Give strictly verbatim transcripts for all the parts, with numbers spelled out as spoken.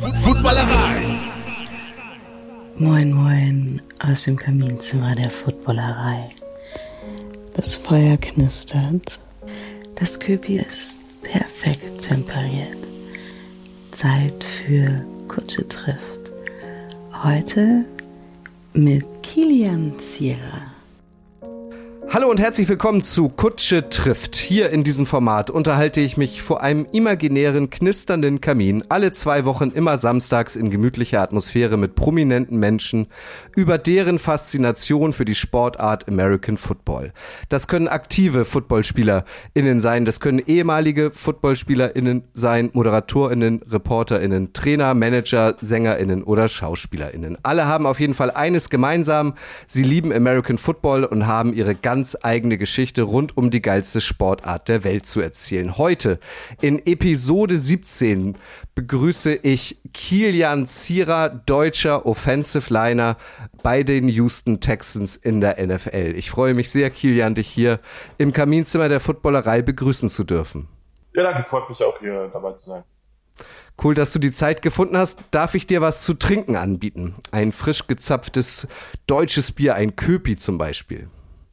Footballerei. Moin moin aus dem Kaminzimmer der Footballerei. Das Feuer knistert, das Köpi ist perfekt temperiert. Zeit für Kutsche trifft. Heute mit Kilian Zierer. Hallo und herzlich willkommen zu Kutsche trifft. Hier in diesem Format unterhalte ich mich vor einem imaginären, knisternden Kamin alle zwei Wochen immer samstags in gemütlicher Atmosphäre mit prominenten Menschen über deren Faszination für die Sportart American Football. Das können aktive FootballspielerInnen sein, das können ehemalige FootballspielerInnen sein, ModeratorInnen, ReporterInnen, Trainer, Manager, SängerInnen oder SchauspielerInnen. Alle haben auf jeden Fall eines gemeinsam: Sie lieben American Football und haben ihre ganz eigene Geschichte rund um die geilste Sportart der Welt zu erzählen. Heute in Episode siebzehn begrüße ich Kilian Zierer, deutscher Offensive Liner bei den Houston Texans in der N F L. Ich freue mich sehr, Kilian, dich hier im Kaminzimmer der Footballerei begrüßen zu dürfen. Ja, danke, freut mich auch, hier dabei zu sein. Cool, dass du die Zeit gefunden hast. Darf ich dir was zu trinken anbieten? Ein frisch gezapftes deutsches Bier, ein Köpi zum Beispiel.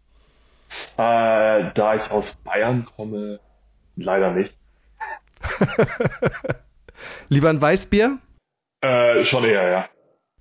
Äh, da ich aus Bayern komme, leider nicht. Lieber ein Weißbier? Äh, schon eher, ja.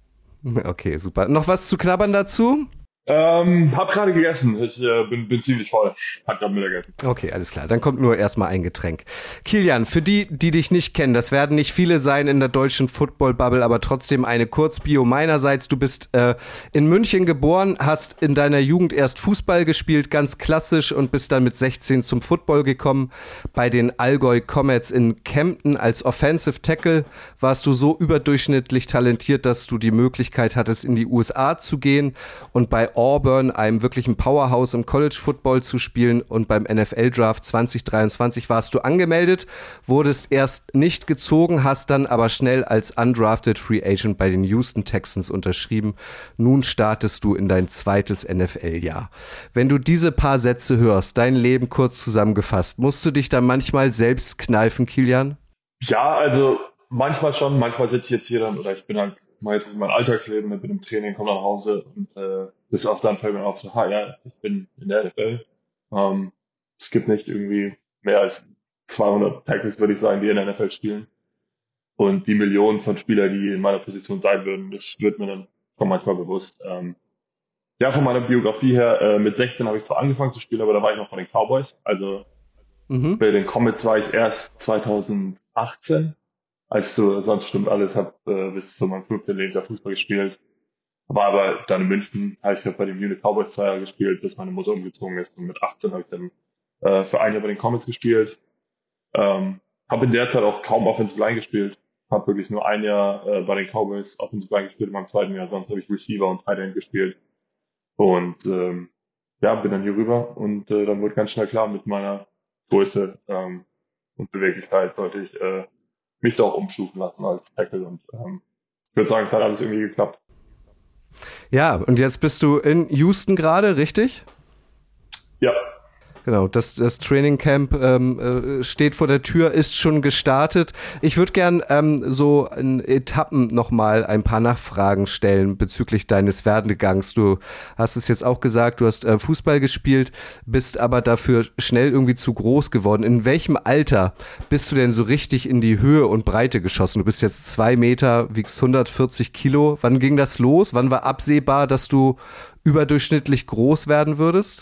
Okay, super. Noch was zu knabbern dazu? Ähm, hab gerade gegessen. Ich äh, bin, bin ziemlich voll. Hab gerade Mittagessen. Okay, alles klar. Dann kommt nur erstmal ein Getränk. Kilian, für die, die dich nicht kennen, das werden nicht viele sein in der deutschen Football-Bubble, aber trotzdem eine Kurzbio meinerseits. Du bist äh, in München geboren, hast in deiner Jugend erst Fußball gespielt, ganz klassisch, und bist dann mit sechzehn zum Football gekommen. Bei den Allgäu Comets in Kempten als Offensive Tackle warst du so überdurchschnittlich talentiert, dass du die Möglichkeit hattest, in die U S A zu gehen und bei Auburn, einem wirklichen Powerhouse im College Football, zu spielen, und beim N F L-Draft zwanzig dreiundzwanzig warst du angemeldet, wurdest erst nicht gezogen, hast dann aber schnell als undrafted Free Agent bei den Houston Texans unterschrieben. Nun startest du in dein zweites N F L-Jahr. Wenn du diese paar Sätze hörst, dein Leben kurz zusammengefasst, musst du dich dann manchmal selbst kneifen, Kilian? Ja, also manchmal schon. Manchmal sitze ich jetzt hier dann, oder ich bin halt mal jetzt mit meinem Alltagsleben, bin im Training, komme nach Hause und äh, bis oft dann fällt mir auf so, ha, ja, ich bin in der N F L. Ähm, es gibt nicht irgendwie mehr als zweihundert Tackles, würde ich sagen, die in der N F L spielen. Und die Millionen von Spielern, die in meiner Position sein würden, das wird mir dann schon manchmal bewusst. Ähm, ja, von meiner Biografie her, äh, mit sechzehn habe ich zwar angefangen zu spielen, aber da war ich noch bei den Cowboys. Also mhm. Bei den Comets war ich erst zweitausendachtzehn. Als ich so sonst stimmt alles, habe äh, bis zu meinem fünfzehnten Lebensjahr Fußball gespielt. War aber dann in München, heißt ich habe bei den Munich Cowboys zwei Jahre gespielt, bis meine Mutter umgezogen ist. Und mit achtzehn habe ich dann äh, für ein Jahr bei den Comets gespielt. Ähm, habe in der Zeit auch kaum Offensive Line gespielt. Habe wirklich nur ein Jahr äh, bei den Cowboys Offensive Line gespielt in meinem zweiten Jahr. Sonst habe ich Receiver und Tight End gespielt. Und ähm, ja, bin dann hier rüber und äh, dann wurde ganz schnell klar, mit meiner Größe ähm, und Beweglichkeit sollte ich äh, mich da auch umstufen lassen als Tackle. Und ähm, ich würde sagen, es hat alles irgendwie geklappt. Ja, und jetzt bist du in Houston gerade, richtig? Ja. Genau, das, das Training Camp ähm, steht vor der Tür, ist schon gestartet. Ich würde gern ähm, so in Etappen nochmal ein paar Nachfragen stellen bezüglich deines Werdegangs. Du hast es jetzt auch gesagt, du hast äh, Fußball gespielt, bist aber dafür schnell irgendwie zu groß geworden. In welchem Alter bist du denn so richtig in die Höhe und Breite geschossen? Du bist jetzt zwei Meter, wiegst hundertvierzig Kilo. Wann ging das los? Wann war absehbar, dass du überdurchschnittlich groß werden würdest?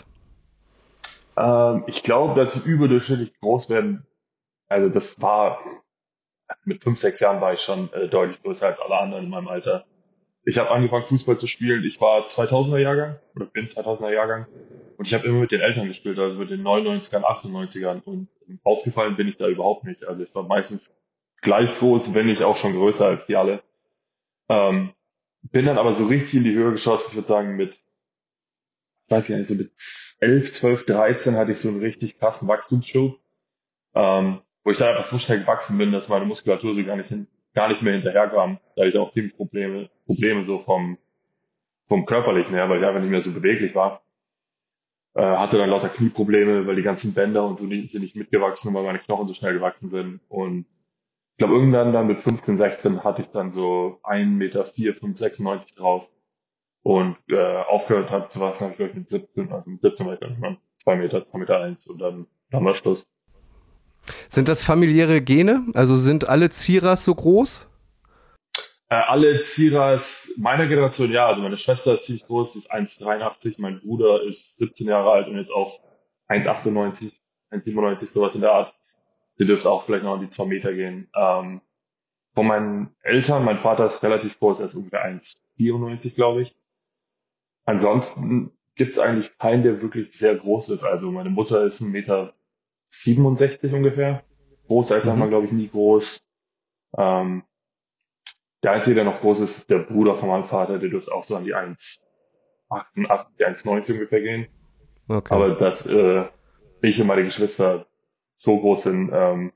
Ähm, ich glaube, dass ich überdurchschnittlich groß werden, also das war, mit fünf, sechs Jahren war ich schon äh, deutlich größer als alle anderen in meinem Alter. Ich habe angefangen Fußball zu spielen, ich war zweitausender Jahrgang oder bin zweitausender Jahrgang und ich habe immer mit den Eltern gespielt, also mit den neunundneunzigern, achtundneunzigern, und aufgefallen bin ich da überhaupt nicht. Also ich war meistens gleich groß, wenn nicht auch schon größer als die alle. Ähm, bin dann aber so richtig in die Höhe geschossen, ich würde sagen mit ich weiß gar nicht, so mit elf, zwölf, dreizehn hatte ich so einen richtig krassen Wachstumsschub, ähm, wo ich dann einfach so schnell gewachsen bin, dass meine Muskulatur so gar nicht, hin, gar nicht mehr hinterherkam. Da hatte ich auch ziemlich Probleme, Probleme so vom, vom Körperlichen her, weil ich einfach nicht mehr so beweglich war. Äh, hatte dann lauter Knieprobleme, weil die ganzen Bänder und so nicht, sind nicht mitgewachsen, weil meine Knochen so schnell gewachsen sind. Und ich glaube, irgendwann dann mit fünfzehn, sechzehn hatte ich dann so ein Meter vier, fünf, sechsundneunzig drauf. Und äh, aufgehört hat zu wachsen, habe ich glaube ich mit siebzehn, also mit siebzehn war ich dann irgendwann zwei Meter, zwei Meter eins und dann, dann war Schluss. Sind das familiäre Gene? Also sind alle Zierers so groß? Äh, alle Zierers meiner Generation, ja, also meine Schwester ist ziemlich groß, die ist eins Komma dreiundachtzig, mein Bruder ist siebzehn Jahre alt und jetzt auch eins Komma achtundneunzig, eins Komma siebenundneunzig, sowas in der Art. Die dürfte auch vielleicht noch an die zwei Meter gehen. Ähm, von meinen Eltern, mein Vater ist relativ groß, er ist ungefähr eins Komma vierundneunzig, glaube ich. Ansonsten gibt's eigentlich keinen, der wirklich sehr groß ist. Also meine Mutter ist ein Meter siebenundsechzig ungefähr. Großeltern Mhm. waren, glaube ich, nie groß. Ähm, der Einzige, der noch groß ist, ist der Bruder von meinem Vater. Der dürfte auch so an die eins Komma achtundachtzig, eins Komma neunzig ungefähr gehen. Okay. Aber dass äh, ich und meine Geschwister so groß sind, ähm,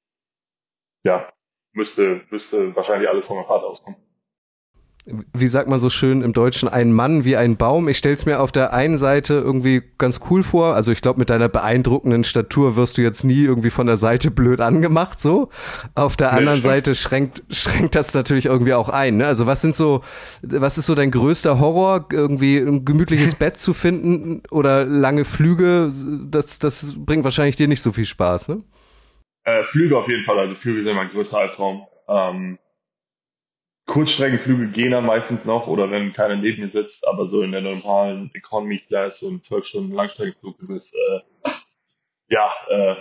ja, müsste, müsste wahrscheinlich alles von meinem Vater auskommen. Wie sagt man so schön im Deutschen, ein Mann wie ein Baum. Ich stell's mir auf der einen Seite irgendwie ganz cool vor. Also ich glaube, mit deiner beeindruckenden Statur wirst du jetzt nie irgendwie von der Seite blöd angemacht, so. Auf der Nee, anderen stimmt. Seite schränkt, schränkt das natürlich irgendwie auch ein, ne? Also was sind so, was ist so dein größter Horror? Irgendwie ein gemütliches Bett zu finden oder lange Flüge? Das, das bringt wahrscheinlich dir nicht so viel Spaß, ne? Äh, Flüge auf jeden Fall, also Flüge sind mein größter Albtraum. Ähm, Kurzstreckenflüge gehen dann meistens noch oder wenn keiner neben mir sitzt, aber so in der normalen Economy Class und zwölf Stunden Langstreckenflug ist es äh, ja äh,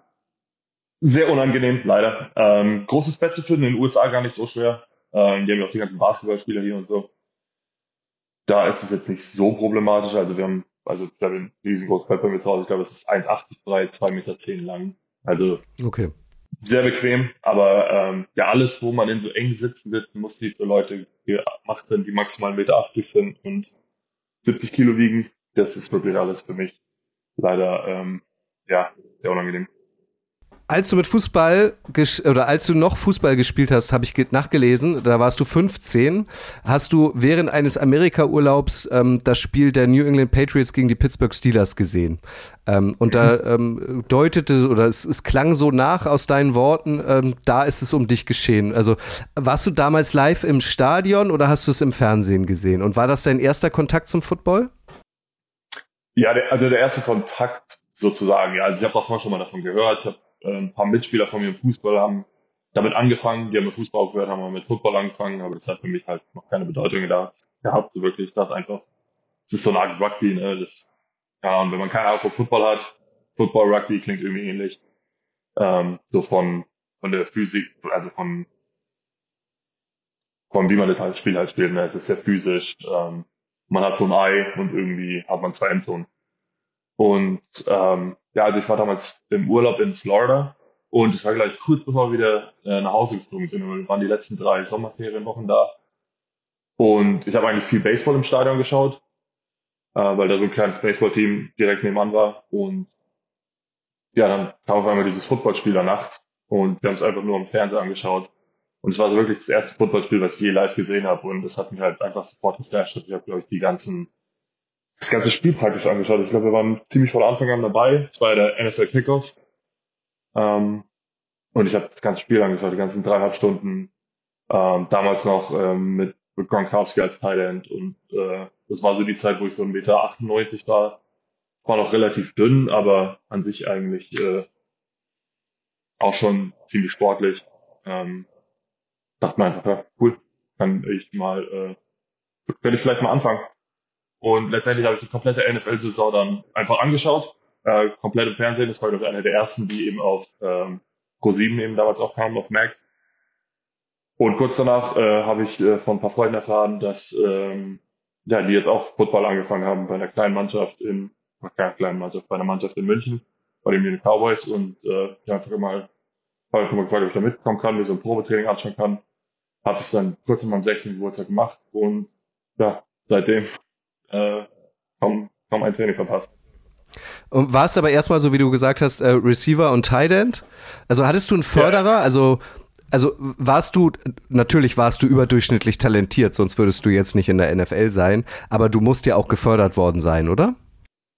sehr unangenehm, leider. Ähm, großes Bett zu finden in den U S A gar nicht so schwer. Ähm, die haben ja auch die ganzen Basketballspieler hier und so. Da ist es jetzt nicht so problematisch. Also wir haben, also ich habe ein riesengroßes Bett bei mir zu Hause. Ich glaube, es ist eins Komma achtzig breit, zwei Meter zehn lang. Also Okay. sehr bequem, aber ähm, ja, alles, wo man in so engen Sitzen sitzen muss, die für Leute gemacht sind, die maximal eins Komma achtzig Meter sind und siebzig Kilo wiegen, das ist wirklich alles für mich leider ähm, ja, sehr unangenehm. Als du mit Fußball ges- oder als du noch Fußball gespielt hast, habe ich ge- nachgelesen, da warst du fünfzehn, hast du während eines Amerika-Urlaubs ähm, das Spiel der New England Patriots gegen die Pittsburgh Steelers gesehen. Ähm, und da ähm, deutete oder es, es klang so nach aus deinen Worten, ähm, da ist es um dich geschehen. Also warst du damals live im Stadion oder hast du es im Fernsehen gesehen? Und war das dein erster Kontakt zum Football? Ja, der, also der erste Kontakt sozusagen, ja, also ich habe davor schon mal davon gehört, ich habe äh, ein paar Mitspieler von mir im Fußball haben damit angefangen, die haben mit Fußball aufgehört, haben mit Football angefangen, aber das hat für mich halt noch keine Bedeutung gedacht, gehabt, so wirklich, ich dachte einfach, es ist so eine Art Rugby, ne, das, ja, und wenn man keine Ahnung von Football hat, Football, Rugby klingt irgendwie ähnlich, ähm, so von, von der Physik, also von, von wie man das halt Spiel halt spielt, ne, es ist sehr physisch, ähm, man hat so ein Ei und irgendwie hat man zwei Endzonen. Und ähm, ja, also ich war damals im Urlaub in Florida und ich war gleich kurz bevor wir wieder äh, nach Hause geflogen sind. Und wir waren die letzten drei Sommerferienwochen da. Und ich habe eigentlich viel Baseball im Stadion geschaut, äh, weil da so ein kleines Baseballteam direkt nebenan war. Und ja, dann kam auf einmal dieses Footballspiel der Nacht und wir haben es einfach nur am Fernseher angeschaut. Und es war so wirklich das erste Footballspiel, was ich je live gesehen habe. Und das hat mich halt einfach sofort geflasht. Ich habe, glaube ich, die ganzen das ganze Spiel praktisch angeschaut. Ich glaube, wir waren ziemlich von Anfang an dabei. Es war ja der N F L Kickoff. Ähm, und ich habe das ganze Spiel angeschaut, die ganzen dreieinhalb Stunden. Ähm, damals noch ähm, mit, mit Gronkowski als Tight End. Und äh, das war so die Zeit, wo ich so ein Meter achtundneunzig war. War noch relativ dünn, aber an sich eigentlich äh, auch schon ziemlich sportlich. Ähm, dachte mir einfach, ja, cool, kann ich mal, äh, werde ich vielleicht mal anfangen. Und letztendlich habe ich die komplette N F L-Saison dann einfach angeschaut, äh, komplett im Fernsehen. Das war, glaube ich, einer der ersten, die eben auf ähm, Pro sieben eben damals auch kamen, auf Max. Und kurz danach äh, habe ich äh, von ein paar Freunden erfahren, dass ähm, ja, die jetzt auch Football angefangen haben bei einer kleinen Mannschaft in, bei keiner kleinen Mannschaft, bei einer Mannschaft in München, bei den Munich Cowboys. Und äh, ich habe einfach mal, habe einfach mal gefragt, ob ich da mitkommen kann, mir so ein Probetraining anschauen kann. Habe es dann kurz in meinem sechzehnten Geburtstag gemacht und ja, seitdem äh, kaum, kaum ein Training verpasst. Und warst aber erstmal, so wie du gesagt hast, äh, Receiver und Tight End? Also hattest du einen Förderer? Ja. Also, also warst du, natürlich warst du überdurchschnittlich talentiert, sonst würdest du jetzt nicht in der N F L sein, aber du musst ja auch gefördert worden sein, oder?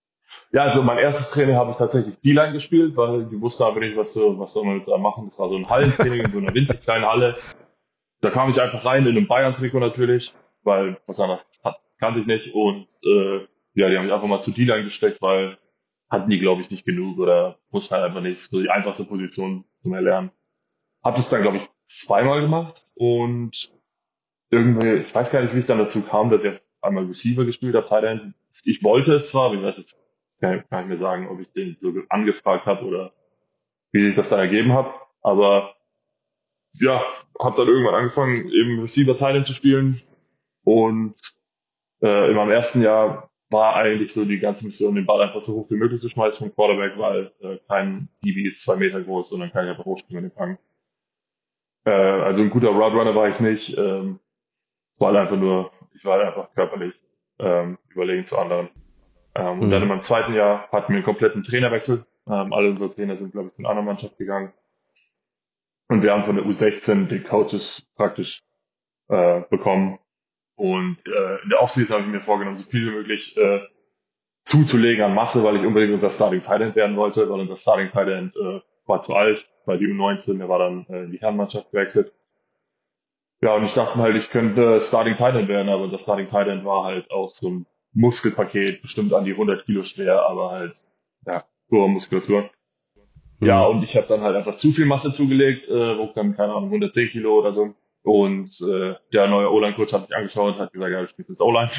Ja, also mein erstes Training habe ich tatsächlich D-Line gespielt, weil die wussten aber nicht, was, so, was soll man jetzt da machen. Das war so ein Hallentraining in so einer winzig kleinen Halle. Da kam ich einfach rein in einem Bayern-Trikot natürlich, weil was anderes hat, kannte ich nicht. Und äh, ja, die haben mich einfach mal zu D-Line gesteckt, weil hatten die, glaube ich, nicht genug oder wussten halt einfach nicht. So die einfachste Position zum Erlernen. Hab das dann, glaube ich, zweimal gemacht und irgendwie, ich weiß gar nicht, wie ich dann dazu kam, dass ich auf einmal Receiver gespielt habe, Tight End. Ich wollte es zwar, aber ich weiß jetzt kann, kann ich mir sagen, ob ich den so angefragt habe oder wie sich das dann ergeben hat. Aber ja, habe dann irgendwann angefangen, eben Receiver Tight End zu spielen und äh, in meinem ersten Jahr war eigentlich so die ganze Mission, den Ball einfach so hoch wie möglich zu schmeißen vom Quarterback, weil äh, kein D B ist zwei Meter groß und dann kann ich einfach hochspringen und den fangen. Äh, also ein guter Route Runner war ich nicht. Ähm, war halt einfach nur, ich war halt einfach körperlich ähm, überlegen zu anderen. Ähm, und Mhm. dann in meinem zweiten Jahr hatten wir einen kompletten Trainerwechsel. Ähm, alle unsere Trainer sind, glaube ich, zu einer anderen Mannschaft gegangen. Und wir haben von der U sechzehn die Coaches praktisch äh, bekommen. Und äh, in der Offseason habe ich mir vorgenommen, so viel wie möglich äh, zuzulegen an Masse, weil ich unbedingt unser Starting Tight End werden wollte, weil unser Starting Tight End äh, war zu alt, bei die U neunzehn, der war dann äh, in die Herrenmannschaft gewechselt. Ja, und ich dachte halt, ich könnte Starting Tight End werden, aber unser Starting Tight End war halt auch so ein Muskelpaket, bestimmt an die hundert Kilo schwer, aber halt, ja, pure Muskulatur. Ja, Mhm. und ich habe dann halt einfach zu viel Masse zugelegt, äh, wog dann, keine Ahnung, hundertzehn Kilo oder so. Und äh, der neue O-Line-Coach hat mich angeschaut, hat gesagt, ja, du spielst jetzt O-Line.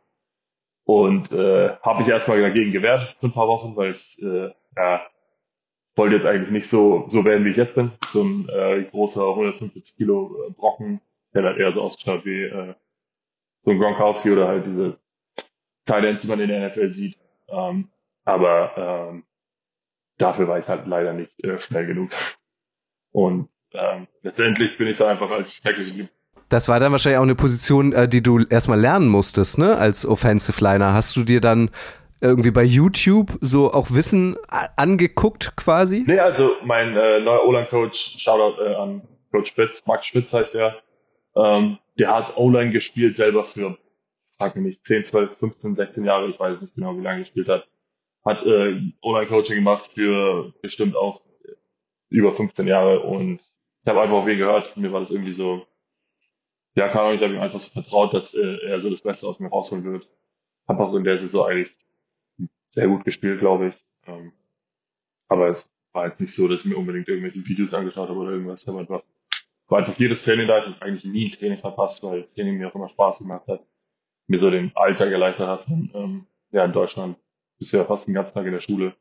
Und äh, habe ich erstmal dagegen gewehrt für ein paar Wochen, weil es, äh, ja, wollte jetzt eigentlich nicht so so werden, wie ich jetzt bin. So ein äh, großer hundertfünfzig Kilo äh, Brocken, der dann eher so ausgeschaut wie äh, so ein Gronkowski oder halt diese Tight Ends, die man in der N F L sieht. Ähm, aber ähm, dafür war ich halt leider nicht äh, schnell genug. Und ähm, letztendlich bin ich da einfach als Tackle geblieben. Das war dann wahrscheinlich auch eine Position, äh, die du erstmal lernen musstest, ne? Als Offensive Liner. Hast du dir dann irgendwie bei YouTube so auch Wissen a- angeguckt quasi? Nee, also mein äh, neuer O-Line-Coach, Shoutout äh, an Coach Spitz, Max Spitz heißt der, ähm, der hat O-Line gespielt selber für, frag mich nicht, zehn, zwölf, fünfzehn, sechzehn Jahre, ich weiß nicht genau, wie lange er gespielt hat. Hat äh, O-Line-Coaching gemacht für bestimmt auch über fünfzehn Jahre und ich habe einfach auf ihn gehört. Mir war das irgendwie so, ja, keine Ahnung, ich habe ihm einfach so vertraut, dass äh, er so das Beste aus mir rausholen wird. Hab auch in der Saison eigentlich sehr gut gespielt, glaube ich. Ähm, aber es war jetzt nicht so, dass ich mir unbedingt irgendwelche Videos angeschaut habe oder irgendwas. Aber war, war einfach jedes Training da. Ich habe eigentlich nie ein Training verpasst, weil Training mir auch immer Spaß gemacht hat. Mir so den Alltag erleichtert hat von, ähm, ja, in Deutschland. Bisher fast den ganzen Tag in der Schule.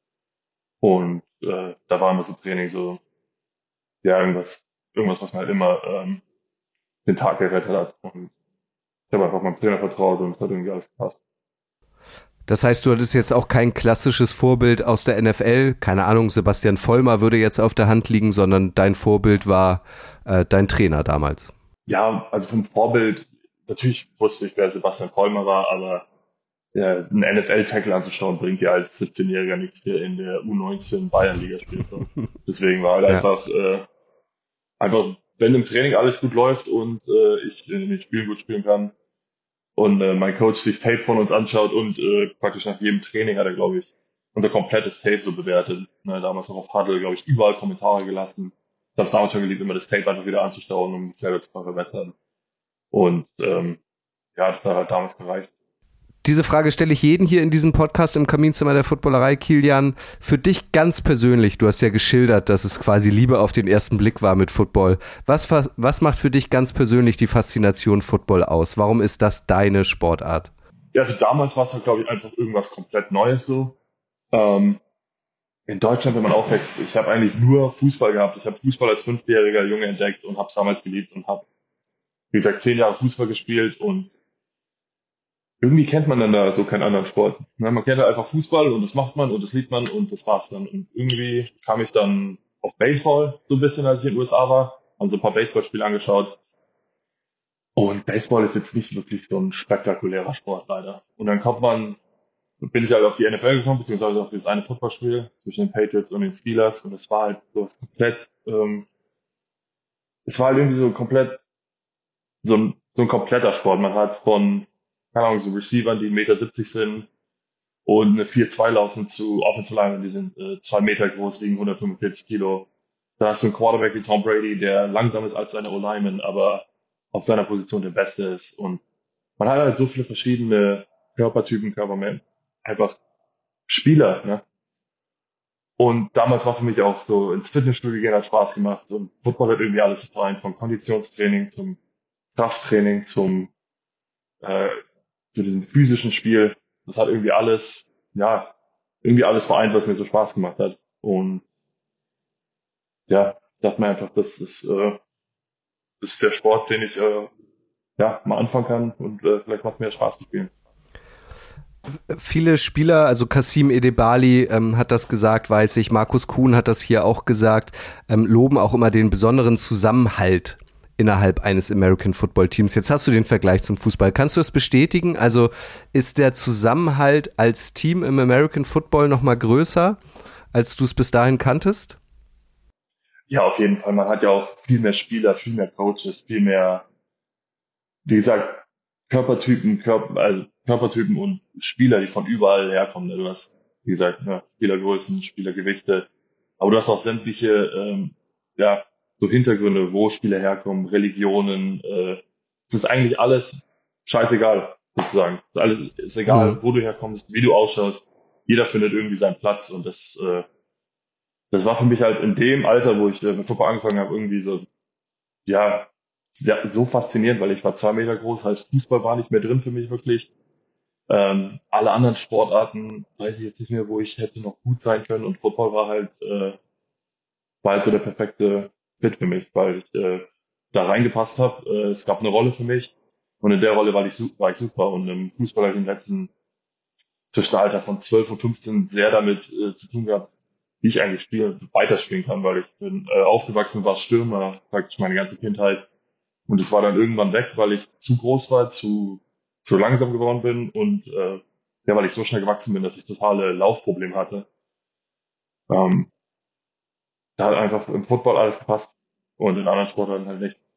Und äh, da war immer so Training so, ja, irgendwas, irgendwas, was mir halt immer ähm, den Tag gerettet hat. Und ich habe einfach meinem Trainer vertraut und es hat irgendwie alles gepasst. Das heißt, du hattest jetzt auch kein klassisches Vorbild aus der N F L, keine Ahnung, Sebastian Vollmer würde jetzt auf der Hand liegen, sondern dein Vorbild war äh, dein Trainer damals. Ja, also vom Vorbild, natürlich wusste ich, wer Sebastian Vollmer war, aber ja, einen N F L-Tackle anzuschauen, bringt ja als siebzehnjähriger nichts, der in der U neunzehn Bayernliga spielt. So. Deswegen war halt Ja. einfach, äh, einfach, wenn im Training alles gut läuft und äh, ich in den Spielen gut spielen kann und äh, mein Coach sich Tape von uns anschaut und äh, praktisch nach jedem Training hat er, glaube ich, unser komplettes Tape so bewertet. Ne, damals noch auf Huddle, glaube ich, überall Kommentare gelassen. Ich habe es damals schon geliebt, immer das Tape einfach wieder anzuschauen, um mich selber zu verbessern. Und ähm, ja, das hat halt damals gereicht. Diese Frage stelle ich jeden hier in diesem Podcast im Kaminzimmer der Footballerei. Kilian, für dich ganz persönlich, du hast ja geschildert, dass es quasi Liebe auf den ersten Blick war mit Football. Was, was macht für dich ganz persönlich die Faszination Football aus? Warum ist das deine Sportart? Ja, also damals war es halt, glaube ich, einfach irgendwas komplett Neues so. Ähm, in Deutschland, wenn man aufwächst, ich habe eigentlich nur Fußball gehabt. Ich habe Fußball als fünfjähriger Junge entdeckt und habe es damals geliebt und habe, wie gesagt, zehn Jahre Fußball gespielt und irgendwie kennt man dann da so keinen anderen Sport. Ja, man kennt halt einfach Fußball und das macht man und das sieht man und das war's dann. Und irgendwie kam ich dann auf Baseball so ein bisschen, als ich in den U S A war, haben so ein paar Baseballspiele angeschaut. Und Baseball ist jetzt nicht wirklich so ein spektakulärer Sport leider. Und dann kommt man, bin ich halt auf die N F L gekommen, beziehungsweise auf dieses eine Footballspiel zwischen den Patriots und den Steelers und es war halt so was komplett, ähm, es war halt irgendwie so komplett, so ein, so ein kompletter Sport. Man hat von, keine Ahnung, so Receivern, die eins Komma siebzig Meter sind, und eine vier zwei laufen zu Offensive Linemen, die sind äh, zwei Meter groß, wiegen hundertfünfundvierzig Kilo. Dann hast du einen Quarterback wie Tom Brady, der langsam ist als seine O-Lineman, aber auf seiner Position der Beste ist. Und man hat halt so viele verschiedene Körpertypen, Körpermen, einfach Spieler, ne? Und damals war für mich auch so ins Fitnessstudio gehen hat Spaß gemacht und Football hat irgendwie alles vereint, von Konditionstraining zum Krafttraining zum äh, zu diesem physischen Spiel. Das hat irgendwie alles, ja, irgendwie alles vereint, was mir so Spaß gemacht hat. Und ja, ich dachte mir einfach, das ist, äh, das ist der Sport, den ich äh, ja mal anfangen kann und äh, vielleicht macht mir Spaß zu spielen. Viele Spieler, also Kasim Edebali ähm, hat das gesagt, weiß ich, Markus Kuhn hat das hier auch gesagt, ähm, loben auch immer den besonderen Zusammenhalt innerhalb eines American Football Teams. Jetzt hast du den Vergleich zum Fußball. Kannst du das bestätigen? Also ist der Zusammenhalt als Team im American Football noch mal größer, als du es bis dahin kanntest? Ja, auf jeden Fall. Man hat ja auch viel mehr Spieler, viel mehr Coaches, viel mehr, wie gesagt, Körpertypen, Körper, also Körpertypen und Spieler, die von überall herkommen. Du hast, wie gesagt, ja, Spielergrößen, Spielergewichte, aber du hast auch sämtliche, ähm, ja, so Hintergründe, wo Spieler herkommen, Religionen. Äh, es ist eigentlich alles scheißegal, sozusagen. Es ist alles, ist egal, Mhm. wo du herkommst, wie du ausschaust. Jeder findet irgendwie seinen Platz und das, äh, das war für mich halt in dem Alter, wo ich äh, mit Football angefangen habe, irgendwie so, ja, sehr, so faszinierend, weil ich war zwei Meter groß, heißt Fußball war nicht mehr drin für mich wirklich. Ähm, alle anderen Sportarten weiß ich jetzt nicht mehr, wo ich hätte noch gut sein können und Football war halt, äh, war halt so der perfekte Fit für mich, weil ich äh, da reingepasst habe. Äh, es gab eine Rolle für mich und in der Rolle war ich, su- war ich super und im Fußball habe ich im letzten zwischen dem Alter von zwölf und fünfzehn sehr damit äh, zu tun gehabt, wie ich eigentlich spielen, weiterspielen kann, weil ich bin äh, aufgewachsen, war Stürmer, praktisch meine ganze Kindheit. Und es war dann irgendwann weg, weil ich zu groß war, zu, zu langsam geworden bin und äh, ja, weil ich so schnell gewachsen bin, dass ich totale Laufprobleme hatte. Ähm, Da hat einfach im Football alles gepasst und in anderen Sportarten halt nicht.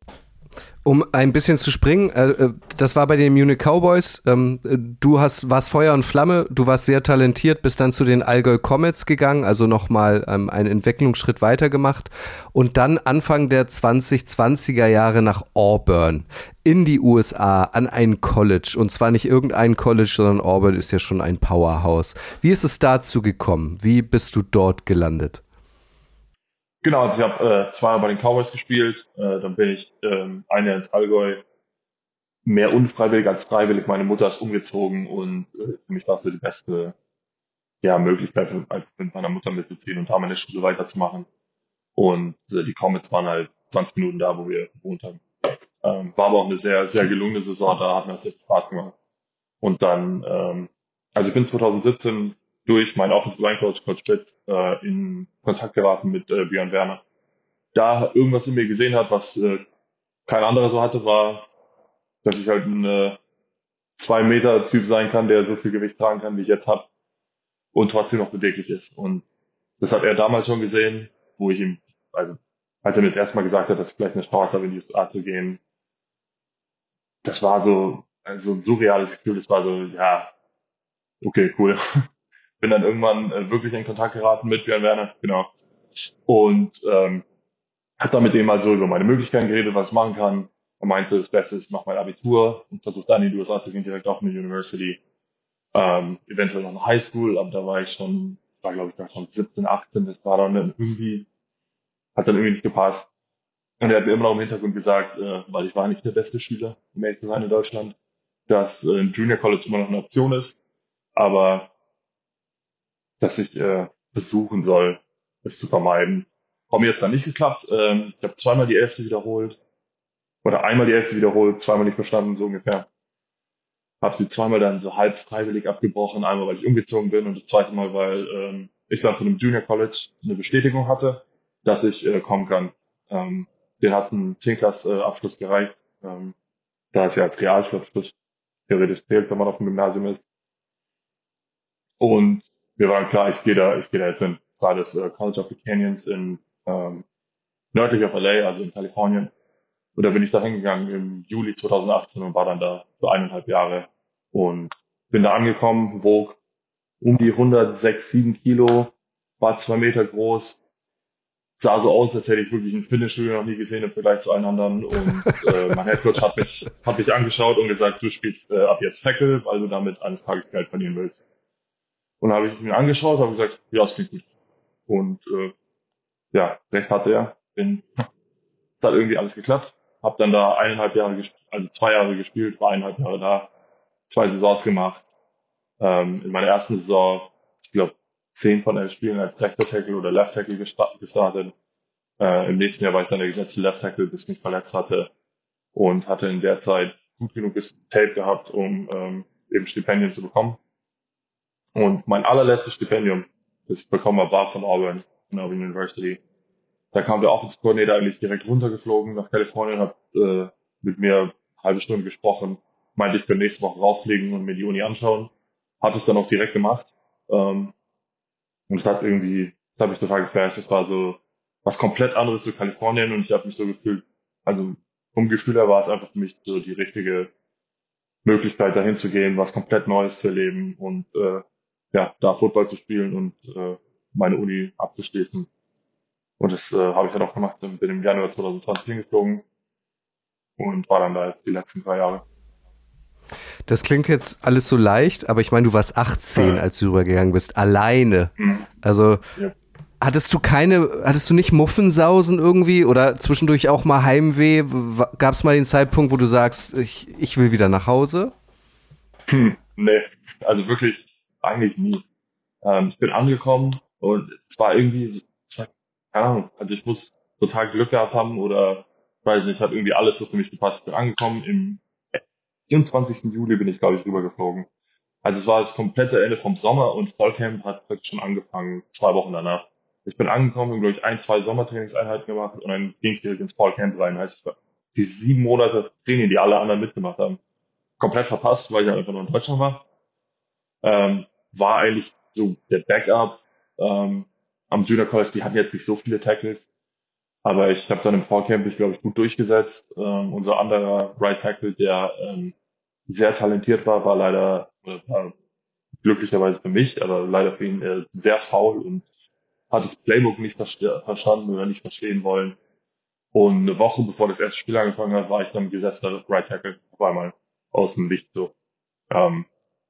Um ein bisschen zu springen, äh, das war bei den Munich Cowboys. Ähm, du hast, warst Feuer und Flamme, du warst sehr talentiert, bist dann zu den Allgäu Comets gegangen, also nochmal ähm, einen Entwicklungsschritt weiter gemacht und dann Anfang der zwanzig zwanziger Jahre nach Auburn in die U S A an ein College und zwar nicht irgendein College, sondern Auburn ist ja schon ein Powerhouse. Wie ist es dazu gekommen? Wie bist du dort gelandet? Genau, also ich habe äh, zweimal bei den Cowboys gespielt, äh, dann bin ich ähm, ein Jahr ins Allgäu, mehr unfreiwillig als freiwillig. Meine Mutter ist umgezogen und äh, für mich war es so die beste ja, Möglichkeit, für, einfach mit meiner Mutter mitzuziehen und da meine Schule weiterzumachen. Und äh, die Comets waren halt zwanzig Minuten da, wo wir gewohnt haben. Ähm, war aber auch eine sehr, sehr gelungene Saison, da hat mir das echt Spaß gemacht. Und dann, ähm, also ich bin zwanzig siebzehn durch meinen Offensive Line Coach, Coach Spitz, äh, in Kontakt geraten mit äh, Björn Werner. Da irgendwas in mir gesehen hat, was äh, kein anderer so hatte, war, dass ich halt ein äh, zwei Meter Typ sein kann, der so viel Gewicht tragen kann, wie ich jetzt habe und trotzdem noch beweglich ist. Und das hat er damals schon gesehen, wo ich ihm, also als er mir das erste Mal gesagt hat, dass ich vielleicht eine Chance habe, in die U S A zu gehen, das war so also ein surreales Gefühl. Das war so, ja, okay, cool. Bin dann irgendwann äh, wirklich in Kontakt geraten mit Björn Werner, genau. Und ähm, habe dann mit dem mal so über meine Möglichkeiten geredet, was ich machen kann. Er meinte, das Beste ist, ich mache mein Abitur und versuche dann in die U S A zu gehen, direkt auf eine University. Ähm, eventuell noch eine Highschool, aber da war ich schon, war glaube ich da schon siebzehn, achtzehn, das war dann irgendwie, hat dann irgendwie nicht gepasst. Und er hat mir immer noch im Hintergrund gesagt, äh, weil ich war nicht der beste Schüler, um ehrlich zu sein in Deutschland, dass äh, ein Junior College immer noch eine Option ist, aber dass ich äh, versuchen soll, es zu vermeiden. Hat mir jetzt dann nicht geklappt. Ähm, ich habe zweimal die Elfte wiederholt oder einmal die Elfte wiederholt, zweimal nicht verstanden, so ungefähr. Habe sie zweimal dann so halb freiwillig abgebrochen, einmal weil ich umgezogen bin und das zweite Mal, weil ähm, ich dann von dem Junior College eine Bestätigung hatte, dass ich äh, kommen kann. Ähm, den hat ein zehn Klass äh, Abschluss gereicht, ähm, da es ja als Realschulabschluss theoretisch zählt, wenn man auf dem Gymnasium ist. Und wir waren klar, ich gehe da, ich gehe da jetzt hin. War das äh, College of the Canyons in ähm, nördlich of L A, also in Kalifornien. Und da bin ich da hingegangen im Juli zwanzig achtzehn und war dann da für eineinhalb Jahre und bin da angekommen, wog um die hundertsechs, sieben Kilo, war zwei Meter groß, sah so aus, als hätte ich wirklich ein Fitnessstudio noch nie gesehen im Vergleich zu allen anderen. Und äh, mein Headcoach hat mich, hat mich angeschaut und gesagt, du spielst äh, ab jetzt Tackle, weil du damit eines Tages Geld verdienen willst. Und habe ich mir angeschaut, habe gesagt, ja, das klingt gut. Und äh, ja, recht hatte er. Bin, es hat irgendwie alles geklappt. Hab dann da eineinhalb Jahre gespielt, also zwei Jahre gespielt, war eineinhalb Jahre da, zwei Saisons gemacht. Ähm, in meiner ersten Saison, ich glaube, zehn von elf Spielen als rechter Tackle oder Left Tackle gestartet. Äh, Im nächsten Jahr war ich dann der gesetzte Left Tackle, bis ich mich verletzt hatte und hatte in der Zeit gut genuges Tape gehabt, um ähm, eben Stipendien zu bekommen. Und mein allerletztes Stipendium, das ich bekommen habe, war von Auburn, von Auburn University. Da kam der Offensive Coordinator eigentlich direkt runtergeflogen nach Kalifornien, hat äh, mit mir eine halbe Stunde gesprochen, meinte, ich könnte nächste Woche rauffliegen und mir die Uni anschauen. Hat es dann auch direkt gemacht. Ähm, und es hat irgendwie, das hat mich total geflasht. Es war so was komplett anderes zu Kalifornien und ich habe mich so gefühlt, also vom Gefühl her war es einfach für mich so die richtige Möglichkeit, dahin zu gehen, was komplett Neues zu erleben und äh, ja, da Football zu spielen und äh, meine Uni abzuschließen. Und das äh, habe ich dann auch gemacht und bin im Januar zwanzig zwanzig hingeflogen und war dann da jetzt die letzten drei Jahre. Das klingt jetzt alles so leicht, aber ich meine, du warst achtzehn, als du rübergegangen bist, alleine. Mhm. Also Ja. hattest du keine, hattest du nicht Muffensausen irgendwie oder zwischendurch auch mal Heimweh? Gab es mal den Zeitpunkt, wo du sagst, ich, ich will wieder nach Hause? Hm, nee, also wirklich eigentlich nie. Ähm, ich bin angekommen und es war irgendwie, es war, keine Ahnung, also ich muss total Glück gehabt haben oder, ich weiß nicht, es hat irgendwie alles so für mich gepasst. Ich bin angekommen, im vierundzwanzigsten Juli bin ich, glaube ich, rübergeflogen. Also es war das komplette Ende vom Sommer und Fallcamp hat praktisch schon angefangen, zwei Wochen danach. Ich bin angekommen, habe, glaube ich, ein, zwei Sommertrainingseinheiten gemacht und dann ging es direkt ins Fallcamp rein. Heißt, die sieben Monate Training, die alle anderen mitgemacht haben, komplett verpasst, weil ich einfach nur in Deutschland war. Ähm, war eigentlich so der Backup ähm, am Junior College. Die hatten jetzt nicht so viele Tackles, aber ich habe dann im Fallcamp mich, glaube ich, gut durchgesetzt. Ähm, unser anderer Right Tackle, der ähm, sehr talentiert war, war leider, äh, war glücklicherweise für mich, aber leider für ihn äh, sehr faul und hat das Playbook nicht verste- verstanden oder nicht verstehen wollen. Und eine Woche bevor das erste Spiel angefangen hat, war ich dann gesetzter Right Tackle auf einmal aus dem Licht so. Ähm,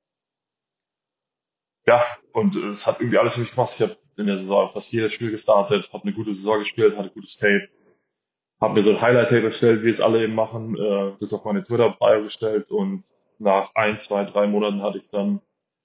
ja, und äh, es hat irgendwie alles für mich gepasst. Ich habe in der Saison fast jedes Spiel gestartet, habe eine gute Saison gespielt, hatte gutes Tape, habe mir so ein Highlight-Tape erstellt, wie es alle eben machen, äh, das auf meine Twitter-Bio gestellt und nach ein, zwei, drei Monaten hatte ich dann,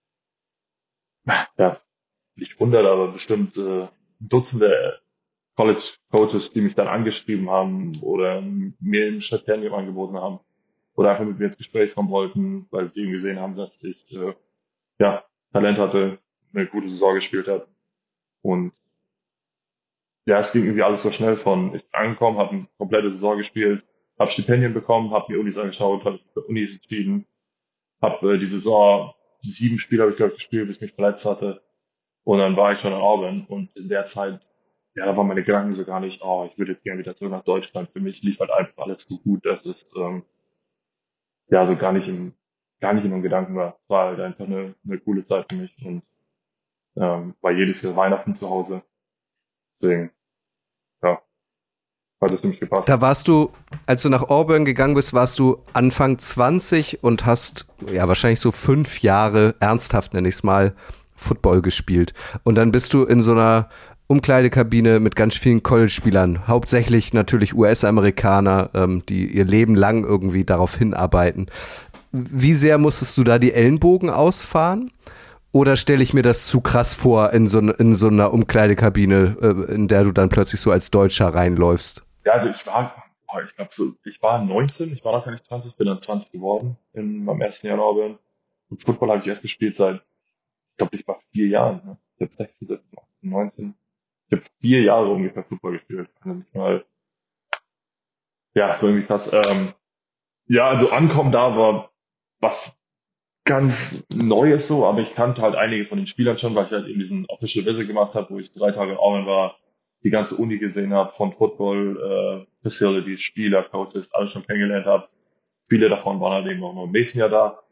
ja, nicht hundert, aber bestimmt äh, Dutzende College-Coaches, die mich dann angeschrieben haben oder mir ein Stipendium angeboten haben oder einfach mit mir ins Gespräch kommen wollten, weil sie eben gesehen haben, dass ich äh, ja Talent hatte, eine gute Saison gespielt habe. Und ja, es ging irgendwie alles so schnell von, ich bin angekommen, habe eine komplette Saison gespielt, habe Stipendien bekommen, habe mir Unis angeschaut, habe für Unis entschieden, habe äh, die Saison sieben Spiele habe ich glaube ich gespielt, bis ich mich verletzt hatte. Und dann war ich schon in Auburn und in der Zeit, ja, da waren meine Gedanken so gar nicht, oh, ich würde jetzt gerne wieder zurück nach Deutschland. Für mich lief halt einfach alles so gut, dass es ähm, ja so gar nicht im gar nicht in den Gedanken war. Es war halt einfach eine, eine coole Zeit für mich und ähm, war jedes Jahr Weihnachten zu Hause. Deswegen, ja, hat es für mich gepasst. Da warst du, als du nach Auburn gegangen bist, warst du Anfang zwanzig und hast ja wahrscheinlich so fünf Jahre, ernsthaft nenne ich es mal, Football gespielt. Und dann bist du in so einer Umkleidekabine mit ganz vielen College-Spielern, hauptsächlich natürlich U S-Amerikaner, ähm, die ihr Leben lang irgendwie darauf hinarbeiten. Wie sehr musstest du da die Ellenbogen ausfahren? Oder stelle ich mir das zu krass vor in so, in so einer Umkleidekabine, äh, in der du dann plötzlich so als Deutscher reinläufst? Ja, also ich war, boah, ich glaube so, ich war neunzehn, ich war noch gar nicht zwanzig, bin dann zwanzig geworden in meinem ersten Jahr in Auburn. Und Football habe ich erst gespielt seit, ich glaube, ich war vier Jahren. Ne? Ich habe sechzehn, siebzehn, achtzehn, neunzehn. Ich habe vier Jahre ungefähr Football gespielt. Also nicht mal, ja, so irgendwie krass. Ähm, ja, also ankommen da war was ganz Neues so, aber ich kannte halt einige von den Spielern schon, weil ich halt eben diesen Official Visit gemacht habe, wo ich drei Tage in Auburn war, die ganze Uni gesehen habe, von Football, äh, Facilities, Spieler, Coaches, alles schon kennengelernt habe. Viele davon waren halt eben auch noch im nächsten Jahr da.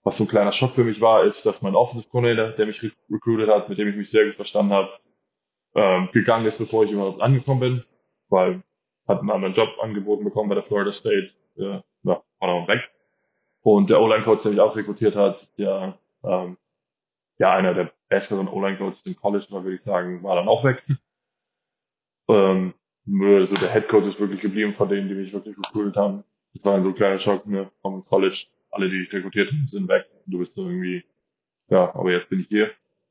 was so ein kleiner Schock für mich war, ist, dass mein Offensive Coordinator, der mich rec- recruited hat, mit dem ich mich sehr gut verstanden habe, ähm, gegangen ist, bevor ich überhaupt angekommen bin, weil hat einen anderen Job angeboten bekommen bei der Florida State, äh, ja, war dann weg. Und der O-Line-Coach, der mich auch rekrutiert hat, der ähm, ja einer der besseren O-Line-Coaches im College war, würde ich sagen, war dann auch weg. Ähm, nur so der Head Coach ist wirklich geblieben von denen, die mich wirklich recruited haben. Das war ein so kleiner Schock, ne, vom College. Alle, die dich rekrutiert haben, sind weg. Du bist so irgendwie, ja, aber jetzt bin ich hier.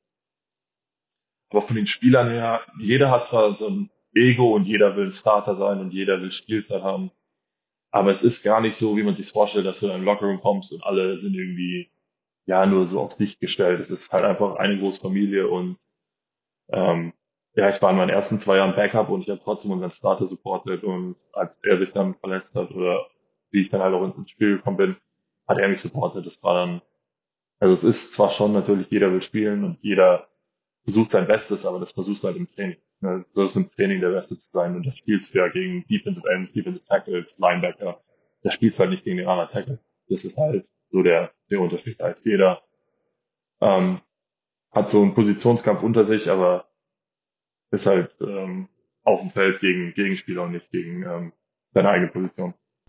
Aber von den Spielern her, jeder hat zwar so ein Ego und jeder will ein Starter sein und jeder will Spielzeit haben. Aber es ist gar nicht so, wie man sich vorstellt, dass du in einen Lockerroom kommst und alle sind irgendwie, ja, nur so auf sich gestellt. Es ist halt einfach eine große Familie und, ähm, ja, ich war in meinen ersten zwei Jahren Backup und ich habe trotzdem unseren Starter supportet und als er sich dann verletzt hat oder wie ich dann halt auch ins Spiel gekommen bin, hat er mich supportet. Das war dann, also es ist zwar schon natürlich, jeder will spielen und jeder versucht sein Bestes, aber das versuchst du halt im Training. Ne? Du sollst im Training der Beste zu sein und da spielst du ja gegen Defensive Ends, Defensive Tackles, Linebacker. Da spielst du halt nicht gegen den anderen Tackle. Das ist halt so der, der Unterschied. Halt jeder ähm, hat so einen Positionskampf unter sich, aber ist halt ähm, auf dem Feld gegen Gegenspieler und nicht gegen ähm, deine eigene Position.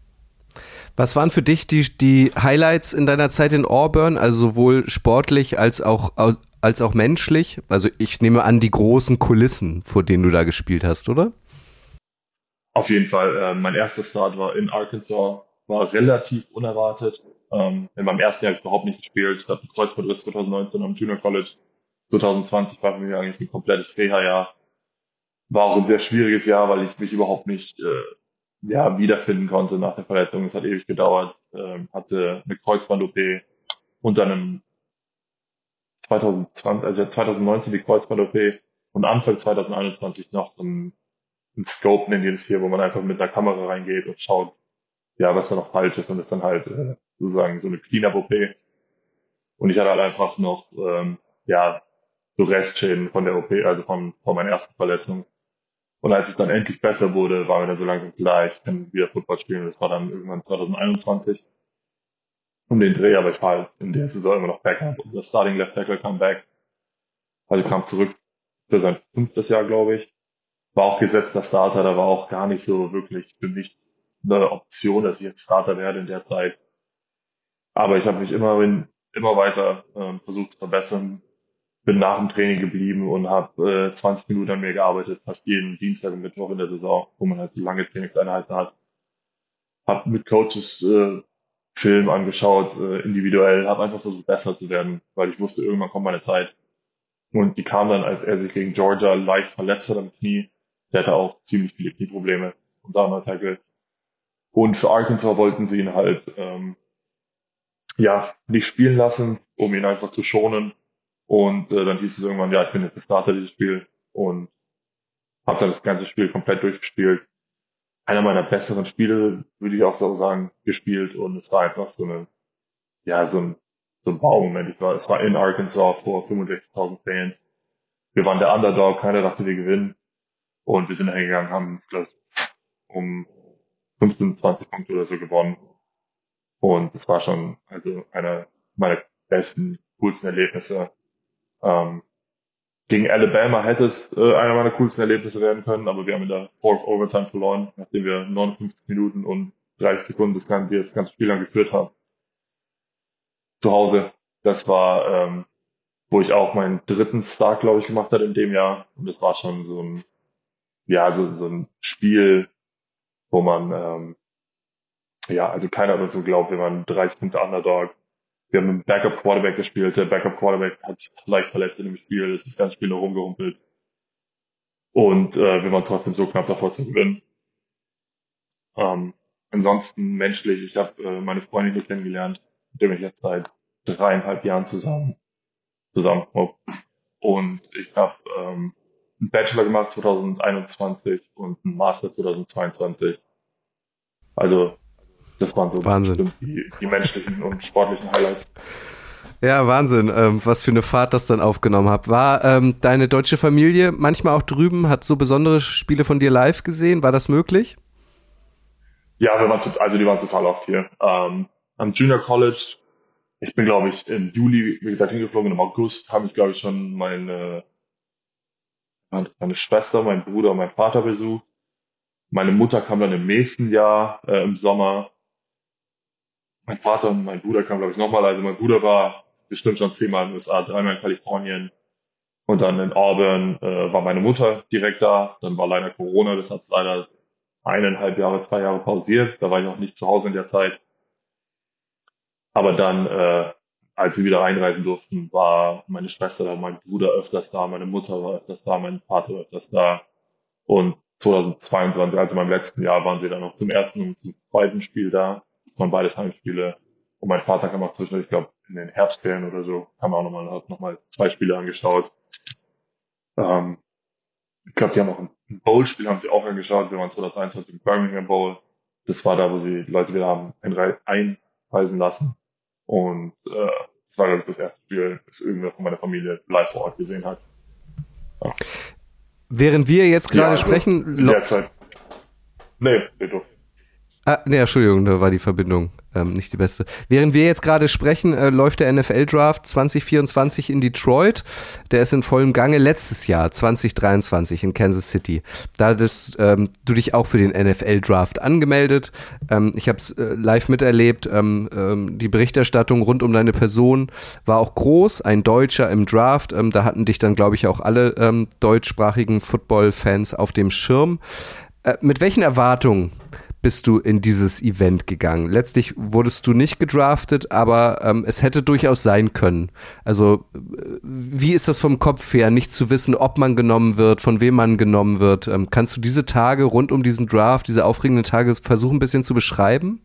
Was waren für dich die, die Highlights in deiner Zeit in Auburn, also sowohl sportlich als auch, als auch menschlich? Also ich nehme an, die großen Kulissen, vor denen du da gespielt hast, oder? Auf jeden Fall. Äh, mein erster Start war in Arkansas, war relativ unerwartet. Ähm, in meinem ersten Jahr habe ich überhaupt nicht gespielt. Ich hatte einen Kreuzbandriss zwanzig neunzehn am Junior College. zwanzig zwanzig war für mich eigentlich ein komplettes Reha-Jahr. War auch ein sehr schwieriges Jahr, weil ich mich überhaupt nicht äh, ja, wiederfinden konnte nach der Verletzung. Es hat ewig gedauert. Ähm, hatte eine Kreuzband-O P und dann im zwanzig zwanzig, also zwanzig neunzehn die Kreuzband-O P und Anfang zwanzig einundzwanzig noch ein, ein Scope, nennen die das hier, wo man einfach mit einer Kamera reingeht und schaut, ja, was da noch falsch ist und das ist dann halt äh, sozusagen so eine Clean-Up-O P. Und ich hatte halt einfach noch, ähm, ja, so Restschäden von der O P, also von, von meiner ersten Verletzung. Und als es dann endlich besser wurde, war mir dann so langsam klar, ich kann wieder Football spielen. Das war dann irgendwann zwanzig einundzwanzig um den Dreh, aber ich war halt in der Saison immer noch Backup. Unser Starting Left Tackle kam back. Also kam zurück für sein fünftes Jahr, glaube ich. War auch gesetzter Starter, da war auch gar nicht so wirklich für mich eine Option, dass ich jetzt Starter werde in der Zeit. Aber ich habe mich immer, immer weiter ähm, versucht zu verbessern. Bin nach dem Training geblieben und habe äh, zwanzig Minuten an mir gearbeitet, fast jeden Dienstag und Mittwoch in der Saison, wo man halt so lange Trainingseinheiten hat. Hab mit Coaches äh, Film angeschaut, äh, individuell, habe einfach versucht, besser zu werden, weil ich wusste, irgendwann kommt meine Zeit. Und die kam dann, als er sich gegen Georgia leicht verletzt hat am Knie. Der hatte auch ziemlich viele Knieprobleme, unser anderer Tackle. Und für Arkansas wollten sie ihn halt ähm, ja nicht spielen lassen, um ihn einfach zu schonen. Und äh, dann hieß es irgendwann, ja, ich bin jetzt der Starter dieses Spiel und habe dann das ganze Spiel komplett durchgespielt. Einer meiner besseren Spiele, würde ich auch so sagen, gespielt und es war einfach so eine, ja, so ein, so ein Wow-Moment. Ich war, es war in Arkansas vor fünfundsechzigtausend Fans. Wir waren der Underdog, keiner dachte, wir gewinnen und wir sind hingegangen, haben, glaube ich, um fünfzehn, zwanzig Punkte oder so gewonnen. Und es war schon, also einer meiner besten, coolsten Erlebnisse. Ähm, Gegen Alabama hätte es äh, einer meiner coolsten Erlebnisse werden können, aber wir haben in der Fourth Overtime verloren, nachdem wir neunundfünfzig Minuten und dreißig Sekunden das ganze, das ganze Spiel lang geführt haben. Zu Hause. Das war, ähm, wo ich auch meinen dritten Start, glaube ich, gemacht habe in dem Jahr. Und das war schon so ein, ja, so, so ein Spiel, wo man, ähm, ja, also keiner hat uns so geglaubt, wir waren dreißig Punkte Underdog. Wir haben einen Backup Quarterback gespielt. Der Backup Quarterback hat sich leicht verletzt in dem Spiel, ist das ganze Spiel noch rumgehumpelt. Und äh, wir waren trotzdem so knapp davor zu gewinnen. Ähm, ansonsten menschlich, ich habe äh, meine Freundin hier kennengelernt, mit der ich jetzt seit dreieinhalb Jahren zusammen zusammen. Und ich habe ähm, einen Bachelor gemacht zwanzig einundzwanzig und einen Master zwanzig zweiundzwanzig. Also das waren so Wahnsinn. Die, die menschlichen und sportlichen Highlights. Ja, Wahnsinn, ähm, was für eine Fahrt das dann aufgenommen hat. War ähm, deine deutsche Familie manchmal auch drüben, hat so besondere Spiele von dir live gesehen? War das möglich? Ja, wir waren, also die waren total oft hier. Ähm, am Junior College ich bin, glaube ich, im Juli, wie gesagt, hingeflogen. Im August habe ich, glaube ich, schon meine, meine Schwester, mein Bruder und mein Vater besucht. Meine Mutter kam dann im nächsten Jahr, äh, im Sommer. Mein Vater und mein Bruder kamen, glaube ich, nochmal. Also mein Bruder war bestimmt schon zehnmal in den U S A, dreimal in Kalifornien. Und dann in Auburn äh, war meine Mutter direkt da. Dann war leider Corona, das hat leider eineinhalb Jahre, zwei Jahre pausiert. Da war ich auch nicht zu Hause in der Zeit. Aber dann, äh, als sie wieder einreisen durften, war meine Schwester da, mein Bruder öfters da, meine Mutter war öfters da, mein Vater war öfters da. Und zweitausendzweiundzwanzig, also in meinem letzten Jahr, waren sie dann noch zum ersten und zum zweiten Spiel da. Das waren beides Heimspiele. Und mein Vater kam auch zwischendurch, ich glaube, in den Herbstferien oder so, haben wir auch nochmal, hat nochmal zwei Spiele angeschaut. Ähm, ich glaube, die haben auch ein Bowl-Spiel haben sie auch angeschaut. Wir waren zweitausendeinundzwanzig im Birmingham Bowl. Das war da, wo sie die Leute wieder haben einrei- einreisen lassen. Und äh, das war, glaube ich, das erste Spiel, das irgendwer von meiner Familie live vor Ort gesehen hat. Ja. Während wir jetzt gerade Ja, also sprechen... in der Zeit. Nee, nee, du. Ah, nee, Entschuldigung, da war die Verbindung ähm, nicht die beste. Während wir jetzt gerade sprechen, äh, läuft der N F L-Draft zwanzig vierundzwanzig in Detroit. Der ist in vollem Gange letztes Jahr, zwanzig dreiundzwanzig in Kansas City. Da hattest ähm, du dich auch für den N F L-Draft angemeldet. Ähm, ich habe es äh, live miterlebt. Ähm, ähm, die Berichterstattung rund um deine Person war auch groß. Ein Deutscher im Draft. Ähm, da hatten dich dann, glaube ich, auch alle ähm, deutschsprachigen Football-Fans auf dem Schirm. Äh, mit welchen Erwartungen bist du in dieses Event gegangen? Letztlich wurdest du nicht gedraftet, aber ähm, es hätte durchaus sein können. Also äh, wie ist das vom Kopf her, nicht zu wissen, ob man genommen wird, von wem man genommen wird? Ähm, kannst du diese Tage rund um diesen Draft, diese aufregenden Tage versuchen, ein bisschen zu beschreiben?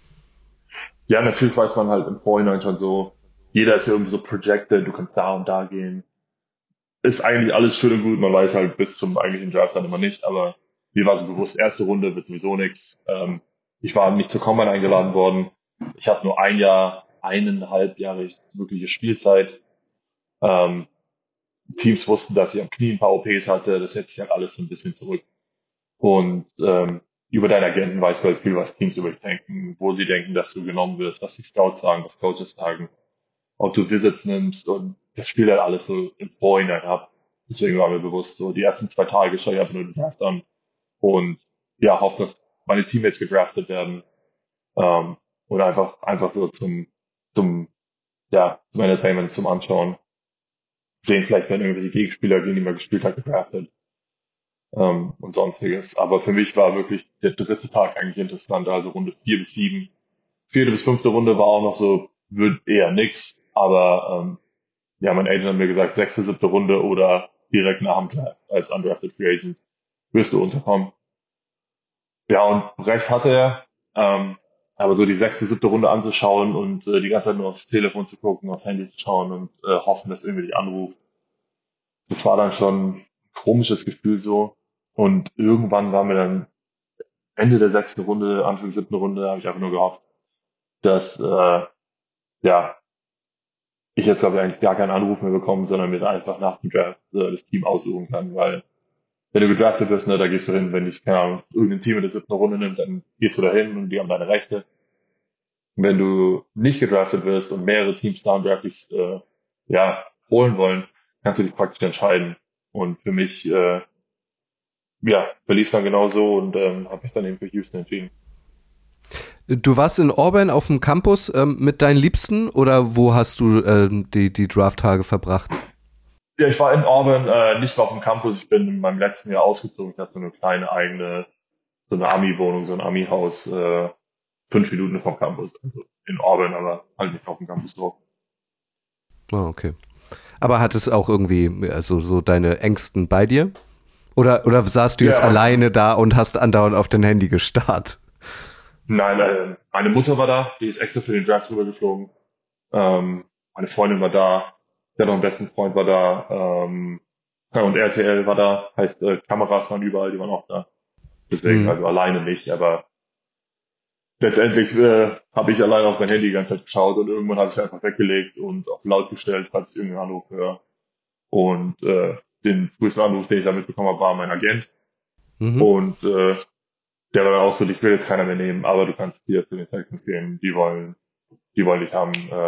Ja, natürlich weiß man halt im Vorhinein schon so, jeder ist ja irgendwie so projected, du kannst da und da gehen. Ist eigentlich alles schön und gut, man weiß halt bis zum eigentlichen Draft dann immer nicht, aber mir war so bewusst, erste Runde wird sowieso nichts. Ähm, ich war nicht zur Combine eingeladen worden. Ich hatte nur ein Jahr, eineinhalb Jahre wirkliche Spielzeit. Ähm, Teams wussten, dass ich am Knie ein paar O Ps hatte. Das setzt sich halt alles so ein bisschen zurück. Und ähm, über deinen Agenten weißt du halt viel, was Teams über dich denken, wo sie denken, dass du genommen wirst, was die Scouts sagen, was Coaches sagen, ob du Visits nimmst. Und das spielt halt alles so im Vorhinein ab. Deswegen war mir bewusst, so die ersten zwei Tage schaue ich einfach nur den Draft an und ja, hoffe, dass meine Teammates gedraftet werden. Ähm, oder einfach, einfach so zum, zum, ja, zum Entertainment, zum Anschauen. Sehen vielleicht, wenn irgendwelche Gegenspieler, gegen die man gespielt hat, gedraftet. Ähm, und sonstiges. Aber für mich war wirklich der dritte Tag eigentlich interessant, also Runde vier bis sieben. Vierte bis fünfte Runde war auch noch so, wird eher nix. Aber, ähm, ja, mein Agent hat mir gesagt, sechste, siebte Runde oder direkt nach dem Draft als undrafted Free Agent wirst du unterkommen. Ja, und recht hatte er. Ähm, aber so die sechste, siebte Runde anzuschauen und äh, die ganze Zeit nur aufs Telefon zu gucken, aufs Handy zu schauen und äh, hoffen, dass irgendwie dich anruft. Das war dann schon ein komisches Gefühl so. Und irgendwann war mir dann Ende der sechsten Runde, Anfang der siebten Runde, habe ich einfach nur gehofft, dass äh, ja ich jetzt glaube ich eigentlich gar keinen Anruf mehr bekomme, sondern mir einfach nach dem Draft äh, das Team aussuchen kann, weil wenn du gedraftet wirst, ne, da gehst du hin, wenn dich, keine Ahnung, irgendein Team in der siebten Runde nimmt, dann gehst du da hin und die haben deine Rechte. Wenn du nicht gedraftet wirst und mehrere Teams down drafts äh, ja, holen wollen, kannst du dich praktisch entscheiden. Und für mich, äh, ja, verlief es dann genau so und ähm, habe mich dann eben für Houston entschieden. Du warst in Auburn auf dem Campus ähm, mit deinen Liebsten oder wo hast du ähm, die, die Draft-Tage verbracht? Ja, ich war in Auburn, äh, nicht mehr auf dem Campus. Ich bin in meinem letzten Jahr ausgezogen. Ich hatte so eine kleine eigene, so eine Ami-Wohnung, so ein Ami-Haus, äh, fünf Minuten vom Campus. Also in Auburn, aber halt nicht auf dem Campus drauf. Ah, okay. Aber hat es auch irgendwie, also so deine Ängsten bei dir? Oder, oder saßt du jetzt Ja. alleine da und hast andauernd auf dein Handy gestarrt? Nein, äh, meine Mutter war da, die ist extra für den Draft rübergeflogen. Ähm, meine Freundin war da, der noch einen besten Freund war da, ähm, ja, und R T L war da, heißt äh, Kameras waren überall, die waren auch da. Deswegen, Mhm. also alleine nicht, aber letztendlich äh, habe ich alleine auf mein Handy die ganze Zeit geschaut und irgendwann habe ich es einfach weggelegt und auf laut gestellt, falls ich irgendeinen Anruf höre. Und äh, den frühesten Anruf, den ich da mitbekommen habe, war mein Agent. Mhm. Und äh, der war dann auch so, ich will jetzt keiner mehr nehmen, aber du kannst hier zu den Texans gehen, die wollen, die wollen dich haben. Ähm,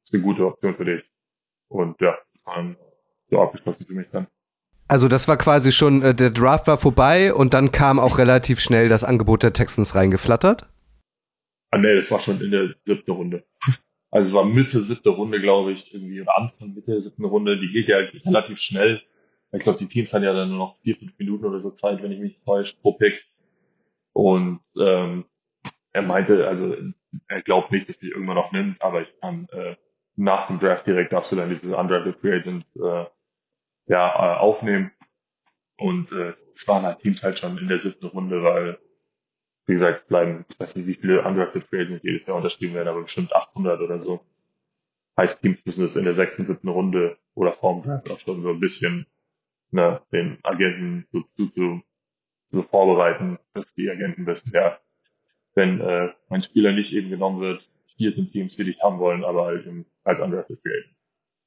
ist eine gute Option für dich. Und ja, das war dann so abgeschlossen für mich dann. Also das war quasi schon, äh, der Draft war vorbei und dann kam auch relativ schnell das Angebot der Texans reingeflattert? Ah nee, das war schon in der siebten Runde. Also es war Mitte siebte Runde, glaube ich, irgendwie, oder Anfang Mitte der siebten Runde. Die geht ja relativ schnell. Ich glaube, die Teams hatten ja dann nur noch vier, fünf Minuten oder so Zeit, wenn ich mich nicht täusche, pro Pick. Und ähm, er meinte, also er glaubt nicht, dass mich irgendwann noch nimmt, aber ich kann äh, nach dem Draft direkt darfst du dann dieses Undrafted Free Agent äh, ja, äh, aufnehmen. Und äh, es waren halt Teams halt schon in der siebten Runde, weil, wie gesagt, es bleiben, ich weiß nicht, wie viele Undrafted Free Agents jedes Jahr unterschrieben werden, aber bestimmt achthundert oder so. Heißt, Teams müssen es in der sechsten, siebten Runde oder vorm Draft auch schon so ein bisschen ne, den Agenten so, so, so, so vorbereiten, dass die Agenten wissen, ja, wenn äh, mein Spieler nicht eben genommen wird, hier sind Teams, die dich haben wollen, aber halt im, als Undrafted Free Agent.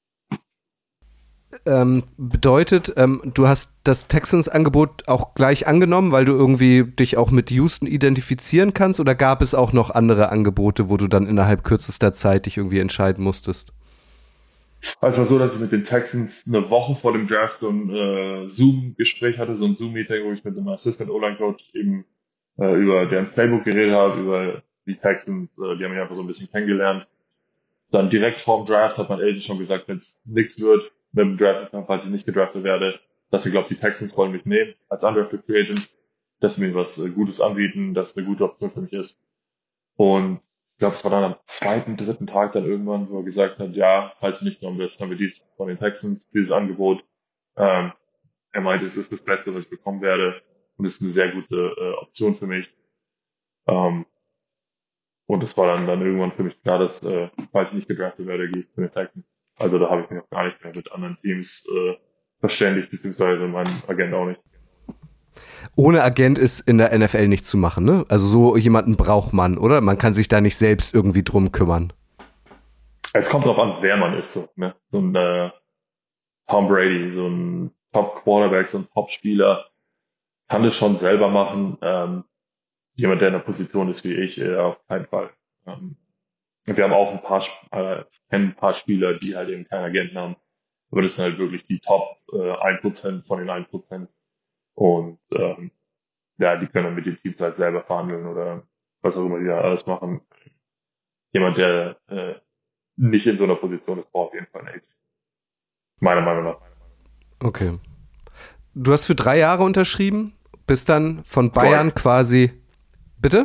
Ähm, bedeutet, ähm, du hast das Texans-Angebot auch gleich angenommen, weil du irgendwie dich auch mit Houston identifizieren kannst, oder gab es auch noch andere Angebote, wo du dann innerhalb kürzester Zeit dich irgendwie entscheiden musstest? Also es war so, dass ich mit den Texans eine Woche vor dem Draft so ein äh, Zoom-Gespräch hatte, so ein Zoom-Meeting, wo ich mit dem Assistant O-Line-Coach eben äh, über deren Playbook geredet habe, über die Texans, äh, die haben mich einfach so ein bisschen kennengelernt. Dann direkt vorm Draft hat mein Agent schon gesagt, wenn es nichts wird mit dem Draft, falls ich nicht gedraftet werde, dass ich glaube, die Texans wollen mich nehmen als Undrafted Free Agent, dass sie mir was äh, Gutes anbieten, dass es eine gute Option für mich ist. Und ich glaube, es war dann am zweiten, dritten Tag dann irgendwann, wo er gesagt hat, ja, falls du nicht genommen wirst, haben wir dies von den Texans, dieses Angebot. Ähm, er meinte, es ist das Beste, was ich bekommen werde und es ist eine sehr gute äh, Option für mich. Ähm, und es war dann, dann irgendwann für mich klar, dass, äh, falls ich nicht gedraftet werde, gehe ich zu den Texans. Also da habe ich mich auch gar nicht mehr mit anderen Teams äh, verständigt, beziehungsweise mein Agent auch nicht. Ohne Agent ist in der N F L nichts zu machen, ne? Also so jemanden braucht man, oder? Man kann sich da nicht selbst irgendwie drum kümmern. Es kommt darauf an, wer man ist. So, ne? so ein äh, Tom Brady, so ein Top-Quarterback, so ein Top-Spieler kann das schon selber machen. Ähm, jemand, der in der Position ist wie ich, äh, auf keinen Fall. Ähm, wir haben auch ein paar, äh, ich kenne ein paar Spieler, die halt eben keinen Agenten haben. Aber das sind halt wirklich die Top äh, ein Prozent von den ein Prozent. Und ähm, ja, die können dann mit den Teams halt selber verhandeln oder was auch immer die da alles machen. Jemand, der äh, nicht in so einer Position ist, braucht auf jeden Fall einen Agent. Meiner Meinung nach. Okay. Du hast für drei Jahre unterschrieben, bist dann von Bayern Correct. quasi... Bitte?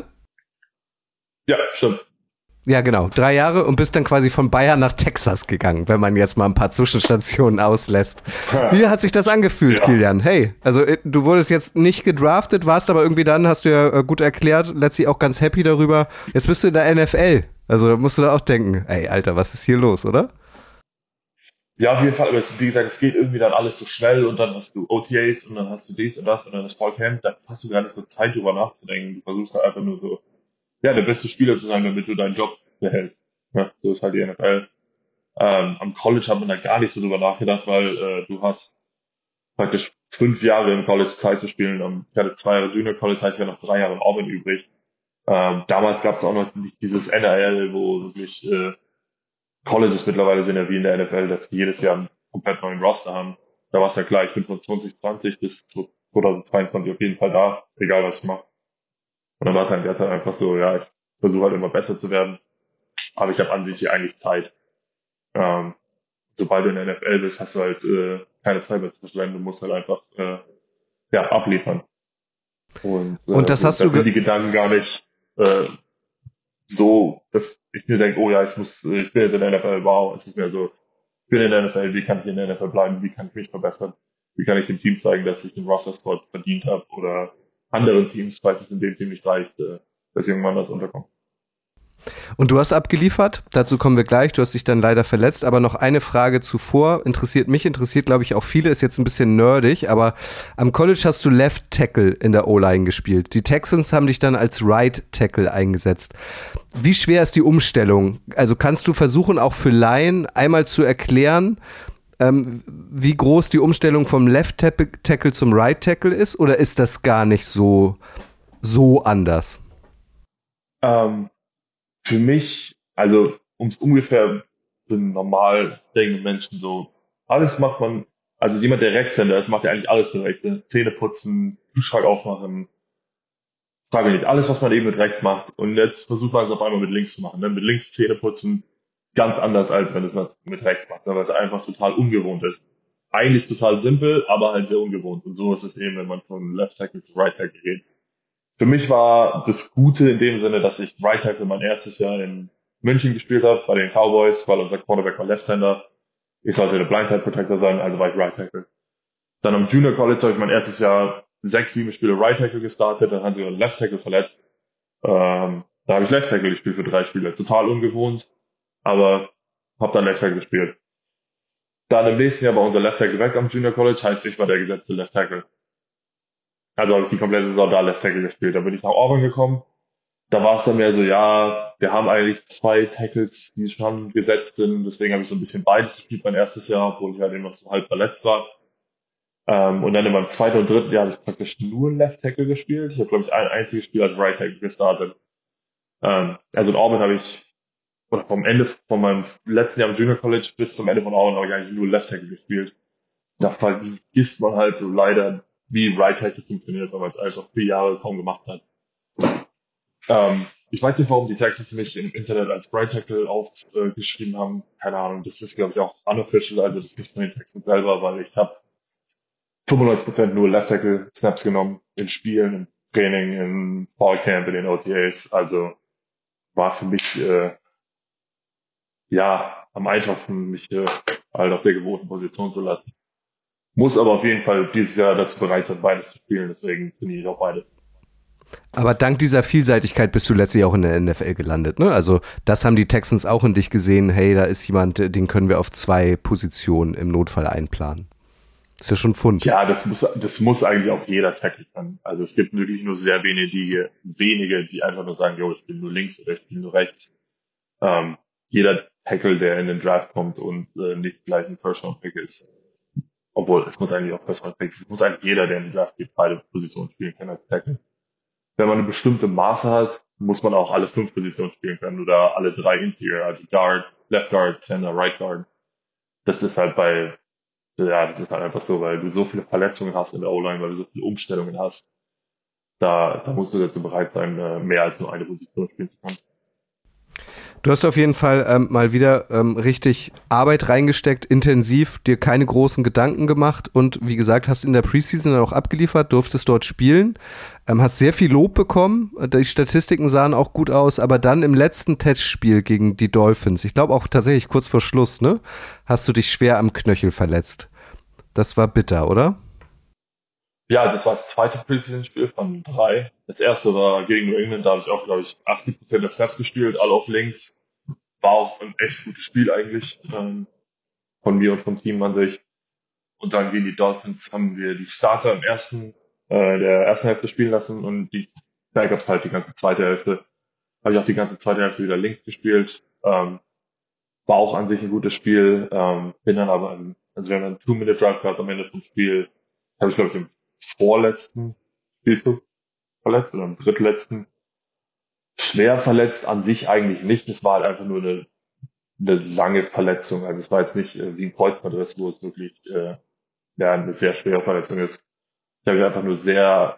Ja, stimmt. Ja, genau. Drei Jahre und bist dann quasi von Bayern nach Texas gegangen, wenn man jetzt mal ein paar Zwischenstationen auslässt. Wie hat sich das angefühlt, Ja. Kilian? Hey, also du wurdest jetzt nicht gedraftet, warst aber irgendwie dann, hast du ja gut erklärt, letztlich auch ganz happy darüber. Jetzt bist du in der N F L. Also da musst du da auch denken, ey, Alter, was ist hier los, oder? Ja, auf jeden Fall, aber es, wie gesagt, es geht irgendwie dann alles so schnell und dann hast du O T As und dann hast du dies und das und dann das Fall Camp, da hast du gar nicht so Zeit drüber nachzudenken. Du versuchst halt einfach nur so, ja, der beste Spieler zu sein, damit du deinen Job behältst. Ja, so ist halt die N F L. Ähm, am College hat man da gar nicht so drüber nachgedacht, weil äh, du hast praktisch fünf Jahre im College Zeit zu spielen. Und ich hatte zwei Jahre Junior College, heißt ja noch drei Jahre in Auburn übrig. Ähm, damals gab es auch noch nicht dieses N R L, wo wirklich äh, Colleges mittlerweile sind ja wie in der N F L, dass die jedes Jahr einen komplett neuen Roster haben. Da war es ja klar, ich bin von zwanzig zwanzig bis zweitausendzweiundzwanzig auf jeden Fall da, egal was ich mache. Und dann war es halt derzeit einfach so, ja, ich versuche halt immer besser zu werden, aber ich habe an sich hier eigentlich Zeit. Ähm, sobald du in der N F L bist, hast du halt äh, keine Zeit mehr zu verschwenden, du musst halt einfach äh, ja, abliefern. Und, äh, Und das hast das du sind ge- die Gedanken gar nicht äh, so, dass ich mir denke, oh ja, ich muss, ich bin jetzt in der N F L, wow, es ist mehr so, ich bin in der N F L, wie kann ich in der N F L bleiben, wie kann ich mich verbessern, wie kann ich dem Team zeigen, dass ich den Roster-Spot verdient habe oder anderen Teams, falls es in dem Team nicht reicht, äh, dass irgendwann das unterkommt. Und du hast abgeliefert, dazu kommen wir gleich, du hast dich dann leider verletzt, aber noch eine Frage zuvor, interessiert mich, interessiert glaube ich auch viele, ist jetzt ein bisschen nerdig, aber am College hast du Left Tackle in der O-Line gespielt. Die Texans haben dich dann als Right Tackle eingesetzt. Wie schwer ist die Umstellung? Also kannst du versuchen, auch für Laien einmal zu erklären, ähm, wie groß die Umstellung vom Left Tackle zum Right Tackle ist, oder ist das gar nicht so, so anders? Ähm, Für mich, also um es ungefähr für einen normal denkenden Menschen so. Alles macht man, also jemand, der Rechtshänder ist, macht ja eigentlich alles mit rechts. Ne? Zähne putzen, Kühlschrank aufmachen, frage nicht, alles, was man eben mit rechts macht. Und jetzt versucht man es auf einmal mit links zu machen. Ne? Mit links Zähne putzen, ganz anders, als wenn es man mit rechts macht, ne? Weil es einfach total ungewohnt ist. Eigentlich total simpel, aber halt sehr ungewohnt. Und so ist es eben, wenn man von Left Tackle zu Right Tackle geht. Für mich war das Gute in dem Sinne, dass ich Right Tackle mein erstes Jahr in München gespielt habe, bei den Cowboys, weil unser Quarterback war Left-Hander. Ich sollte der Blindside Protector sein, also war ich Right Tackle. Dann am Junior College habe ich mein erstes Jahr sechs, sieben Spiele Right Tackle gestartet, dann haben sie Left Tackle verletzt. Ähm, da habe ich Left Tackle gespielt für drei Spiele. Total ungewohnt, aber habe dann Left Tackle gespielt. Dann im nächsten Jahr war unser Left Tackle weg am Junior College, heißt ich war der gesetzte Left Tackle. Also habe ich die komplette Saison da Left Tackle gespielt. Dann bin ich nach Auburn gekommen. Da war es dann mehr so, ja, wir haben eigentlich zwei Tackles, die schon gesetzt sind. Deswegen habe ich so ein bisschen beides gespielt mein erstes Jahr, obwohl ich halt immer so halb verletzt war. Ähm, und dann in meinem zweiten und dritten Jahr habe ich praktisch nur Left Tackle gespielt. Ich habe, glaube ich, ein einziges Spiel als Right Tackle gestartet. Ähm, also in Auburn habe ich, oder vom Ende von meinem letzten Jahr im Junior College bis zum Ende von Auburn habe ich eigentlich nur Left Tackle gespielt. Da vergisst man halt so leider, wie Right Tackle funktioniert, weil man es einfach vier Jahre kaum gemacht hat. Ähm, ich weiß nicht, warum die Texans mich im Internet als Right Tackle aufgeschrieben äh, haben. Keine Ahnung, das ist, glaube ich, auch unofficial, also das ist nicht von den Texans selber, weil ich habe fünfundneunzig Prozent nur Left Tackle Snaps genommen in Spielen, im Training, im Fall Camp, in den O T As. Also war für mich äh, ja am einfachsten, mich äh, halt auf der gewohnten Position zu lassen. Muss aber auf jeden Fall dieses Jahr dazu bereit sein, beides zu spielen, deswegen trainiere ich auch beides. Aber dank dieser Vielseitigkeit bist du letztlich auch in der N F L gelandet, ne? Also das haben die Texans auch in dich gesehen, hey, da ist jemand, den können wir auf zwei Positionen im Notfall einplanen. Das ist ja schon Pfund. Ja, das muss, das muss eigentlich auch jeder Tackle können. Also es gibt wirklich nur sehr wenige, die, wenige, die einfach nur sagen, jo, ich spiele nur links oder ich spiele nur rechts. Ähm, jeder Tackle, der in den Draft kommt und äh, nicht gleich ein First-Round-Pick ist, obwohl es muss eigentlich auch First-Round-Picks, es muss eigentlich jeder, der in den Draft geht, beide Positionen spielen können als Tackle. Wenn man eine bestimmte Maße hat, muss man auch alle fünf Positionen spielen können oder alle drei Interior, also Guard, Left Guard, Center, Right Guard. Das ist halt bei, ja, das ist halt einfach so, weil du so viele Verletzungen hast in der O-Line, weil du so viele Umstellungen hast. Da, da musst du dazu bereit sein, mehr als nur eine Position spielen zu können. Du hast auf jeden Fall ähm, mal wieder ähm, richtig Arbeit reingesteckt, intensiv, dir keine großen Gedanken gemacht und wie gesagt, hast in der Preseason dann auch abgeliefert, durftest dort spielen, ähm, hast sehr viel Lob bekommen, die Statistiken sahen auch gut aus, aber dann im letzten Testspiel gegen die Dolphins, ich glaube auch tatsächlich kurz vor Schluss, ne, hast du dich schwer am Knöchel verletzt. Das war bitter, oder? Ja, also es war das zweite Preseason-Spiel von drei. Das erste war gegen New England, da habe ich auch, glaube ich, achtzig Prozent der Snaps gespielt, alle auf links. War auch ein echt gutes Spiel eigentlich, ähm, von mir und vom Team an sich. Und dann gegen die Dolphins haben wir die Starter im ersten, äh, der ersten Hälfte spielen lassen und die Backups halt die ganze zweite Hälfte. Habe ich auch die ganze zweite Hälfte wieder links gespielt. Ähm, war auch an sich ein gutes Spiel. Ähm, bin dann aber, im, also wir haben einen Two-Minute-Drive gehabt am Ende vom Spiel. Habe ich, glaube ich, im vorletzten Spielzug verletzt oder im drittletzten. Schwer verletzt an sich eigentlich nicht. Es war halt einfach nur eine, eine lange Verletzung. Also es war jetzt nicht äh, wie ein Kreuzbandriss, wo es wirklich äh, ja, eine sehr schwere Verletzung ist. Ich habe einfach nur sehr,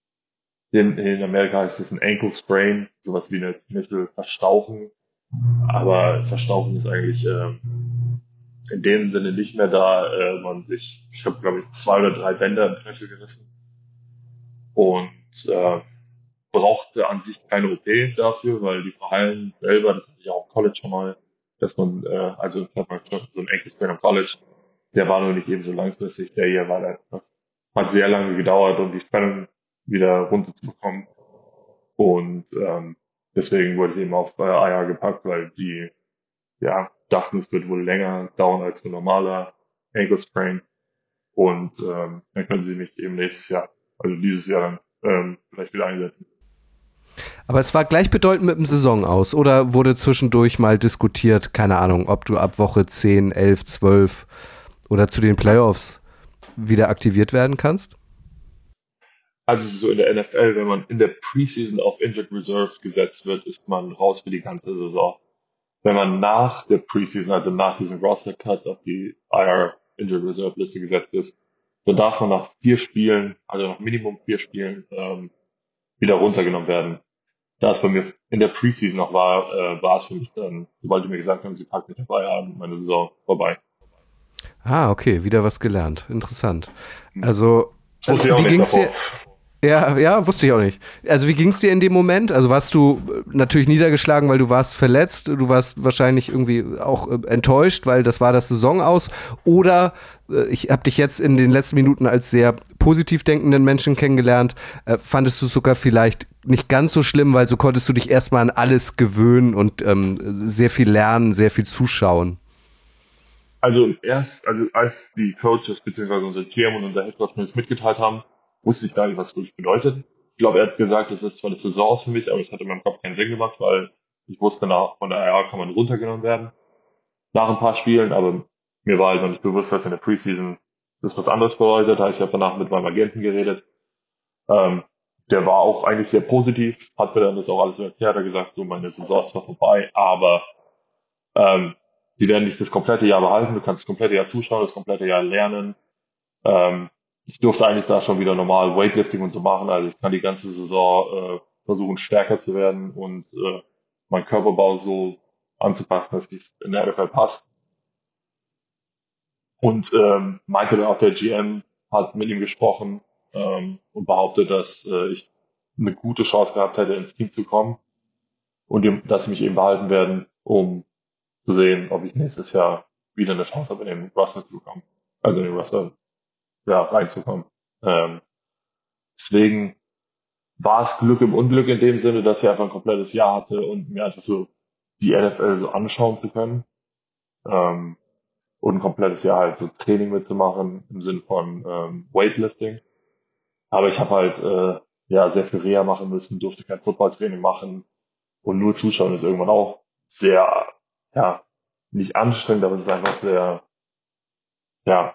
in, in Amerika heißt es ein Ankle Sprain, sowas wie eine Knöchelverstauchung. Aber Verstauchung ist eigentlich ähm, in dem Sinne nicht mehr da. Äh, man sich, ich habe glaube ich zwei oder drei Bänder im Knöchel gerissen. Und äh, brauchte an sich keine O P dafür, weil die verheilen selber, das hatte ich auch im College schon mal, dass man, äh, also ich hatte mal so ein Ankle Sprain am College, der war nur nicht eben so langfristig, der hier war einfach, hat sehr lange gedauert, um die Spannung wieder runterzubekommen. Und ähm, deswegen wurde ich eben auf äh, I R gepackt, weil die ja dachten, es wird wohl länger dauern als ein normaler Ankle Sprain. Und ähm, dann können sie mich eben nächstes Jahr, also dieses Jahr dann ähm, vielleicht wieder einsetzen. Aber es war gleichbedeutend mit dem Saison aus, oder wurde zwischendurch mal diskutiert, keine Ahnung, ob du ab Woche zehn, elf, zwölf oder zu den Playoffs wieder aktiviert werden kannst? Also so in der N F L, wenn man in der Preseason auf Injured Reserve gesetzt wird, ist man raus für die ganze Saison. wenn man nach der Preseason, also nach diesem Roster-Cut auf die I R Injured Reserve Liste gesetzt ist, dann darf man nach vier Spielen, also nach Minimum vier Spielen, ähm, wieder runtergenommen werden. Da es bei mir in der Preseason noch war, äh, war es für mich dann, sobald die mir gesagt haben, sie packen mich dabei an, meine Saison vorbei. Ah, okay, wieder was gelernt. Interessant. Also, Das wusste ich auch wie nicht ging's davor. dir? Ja, ja, wusste ich auch nicht. Also wie ging's dir in dem Moment? Also warst du äh, natürlich niedergeschlagen, weil du warst verletzt, du warst wahrscheinlich irgendwie auch äh, enttäuscht, weil das war das Saison aus, oder äh, ich habe dich jetzt in den letzten Minuten als sehr positiv denkenden Menschen kennengelernt, äh, fandest du es sogar vielleicht nicht ganz so schlimm, weil so konntest du dich erstmal an alles gewöhnen und ähm, sehr viel lernen, sehr viel zuschauen. Also erst, also als die Coaches beziehungsweise unser G M und unser Head Coach mir das mitgeteilt haben, wusste ich gar nicht, was es wirklich bedeutet. Ich glaube, er hat gesagt, das ist zwar eine Saison aus für mich, aber es hat in meinem Kopf keinen Sinn gemacht, weil ich wusste, nach, von der I R kann man runtergenommen werden nach ein paar Spielen, aber mir war halt noch nicht bewusst, dass in der Preseason das was anderes bedeutet. Heißt, ich habe danach mit meinem Agenten geredet. Ähm, der war auch eigentlich sehr positiv, hat mir dann das auch alles erklärt, hat gesagt, so, meine Saison ist zwar vorbei, aber ähm, sie werden nicht das komplette Jahr behalten, du kannst das komplette Jahr zuschauen, das komplette Jahr lernen. Ähm, ich durfte eigentlich da schon wieder normal Weightlifting und so machen, also ich kann die ganze Saison äh, versuchen stärker zu werden und äh, meinen Körperbau so anzupassen, dass es in der N F L passt. Und ähm, meinte dann auch, der G M hat mit ihm gesprochen ähm, und behauptet, dass äh, ich eine gute Chance gehabt hätte, ins Team zu kommen und ihm, dass sie mich eben behalten werden, um zu sehen, ob ich nächstes Jahr wieder eine Chance habe, in den Roster zu kommen. Also in den Roster ja, reinzukommen. Ähm, deswegen war es Glück im Unglück in dem Sinne, dass ich einfach ein komplettes Jahr hatte und mir einfach so die N F L so anschauen zu können. Ähm, und ein komplettes Jahr halt so Training mitzumachen im Sinn von ähm, Weightlifting. Aber ich habe halt äh, ja sehr viel Reha machen müssen, durfte kein Footballtraining machen und nur zuschauen ist irgendwann auch sehr, ja, nicht anstrengend, aber es ist einfach sehr, ja,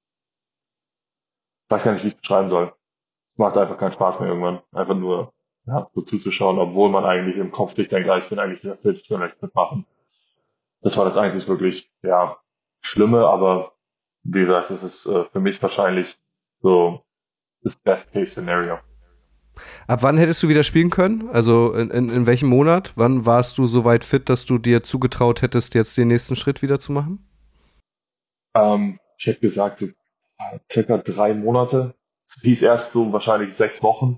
ich weiß gar nicht, wie ich es beschreiben soll. Es macht einfach keinen Spaß mehr irgendwann, einfach nur ja, so zuzuschauen, obwohl man eigentlich im Kopf sich denkt, ja, ich bin eigentlich wieder fit, ich will echt mitmachen. Das war das einzig wirklich, ja, Schlimme, aber wie gesagt, das ist äh, für mich wahrscheinlich so das Best-Case-Szenario. Ab wann hättest du wieder spielen können? Also in, in, in welchem Monat? Wann warst du so weit fit, dass du dir zugetraut hättest, jetzt den nächsten Schritt wieder zu machen? Ähm, ich hätte gesagt, so äh, circa drei Monate. Es hieß erst so wahrscheinlich sechs Wochen.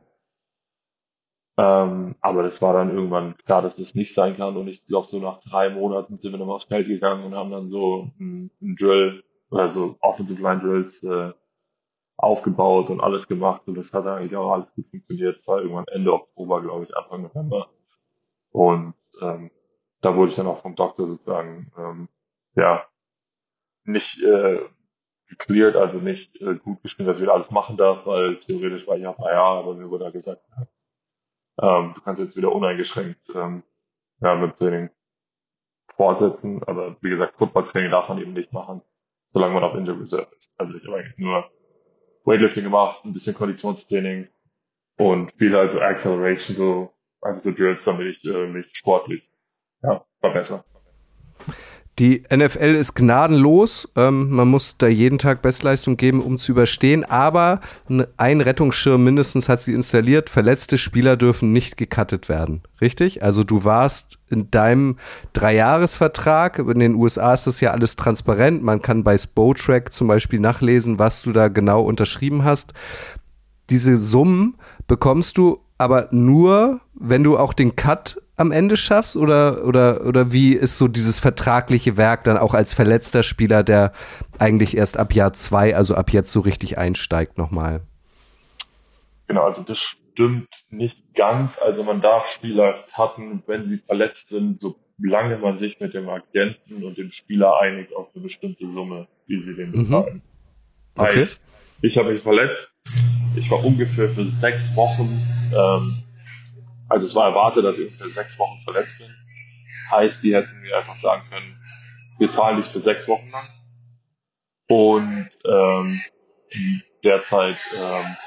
Ähm, aber das war dann irgendwann klar, dass das nicht sein kann. Und ich glaube, so nach drei Monaten sind wir dann aufs Feld gegangen und haben dann so einen, einen Drill, also Offensive Line Drills, äh, aufgebaut und alles gemacht. Und das hat eigentlich auch alles gut funktioniert. Es war irgendwann Ende Oktober, glaube ich, Anfang November. Und ähm, da wurde ich dann auch vom Doktor sozusagen ähm, ja nicht äh, gecleared, also nicht äh, gut geschrieben, dass ich wieder alles machen darf, weil theoretisch war ich auf I R, aber mir wurde da gesagt, ja, ähm, du kannst jetzt wieder uneingeschränkt ähm, ja, mit dem Training fortsetzen, aber wie gesagt, Footballtraining darf man eben nicht machen, solange man auf Injured Reserve ist. Also ich habe eigentlich nur Weightlifting gemacht, ein bisschen Konditionstraining und viel also Acceleration, so einfach so Drills, damit ich äh, mich sportlich ja, verbessere. Die N F L ist gnadenlos. Ähm, man muss da jeden Tag Bestleistung geben, um zu überstehen. Aber ein Rettungsschirm mindestens hat sie installiert. Verletzte Spieler dürfen nicht gecuttet werden. Richtig? Also du warst in deinem Dreijahresvertrag. In den U S A ist das ja alles transparent. Man kann bei Spotrac zum Beispiel nachlesen, was du da genau unterschrieben hast. Diese Summen bekommst du aber nur, wenn du auch den Cut am Ende schaffst, oder, oder, oder wie ist so dieses vertragliche Werk dann auch als verletzter Spieler, der eigentlich erst ab Jahr zwei, also ab jetzt so richtig einsteigt nochmal? Genau, also das stimmt nicht ganz. Also man darf Spieler cutten, wenn sie verletzt sind, solange man sich mit dem Agenten und dem Spieler einigt auf eine bestimmte Summe, die sie dem Mhm. bezahlen. Okay. Heißt, ich habe mich verletzt. Ich war ungefähr für sechs Wochen, ähm, also es war erwartet, dass ich ungefähr sechs Wochen verletzt bin. Heißt, die hätten mir einfach sagen können, wir zahlen dich für sechs Wochen lang. Und ähm, derzeit ähm,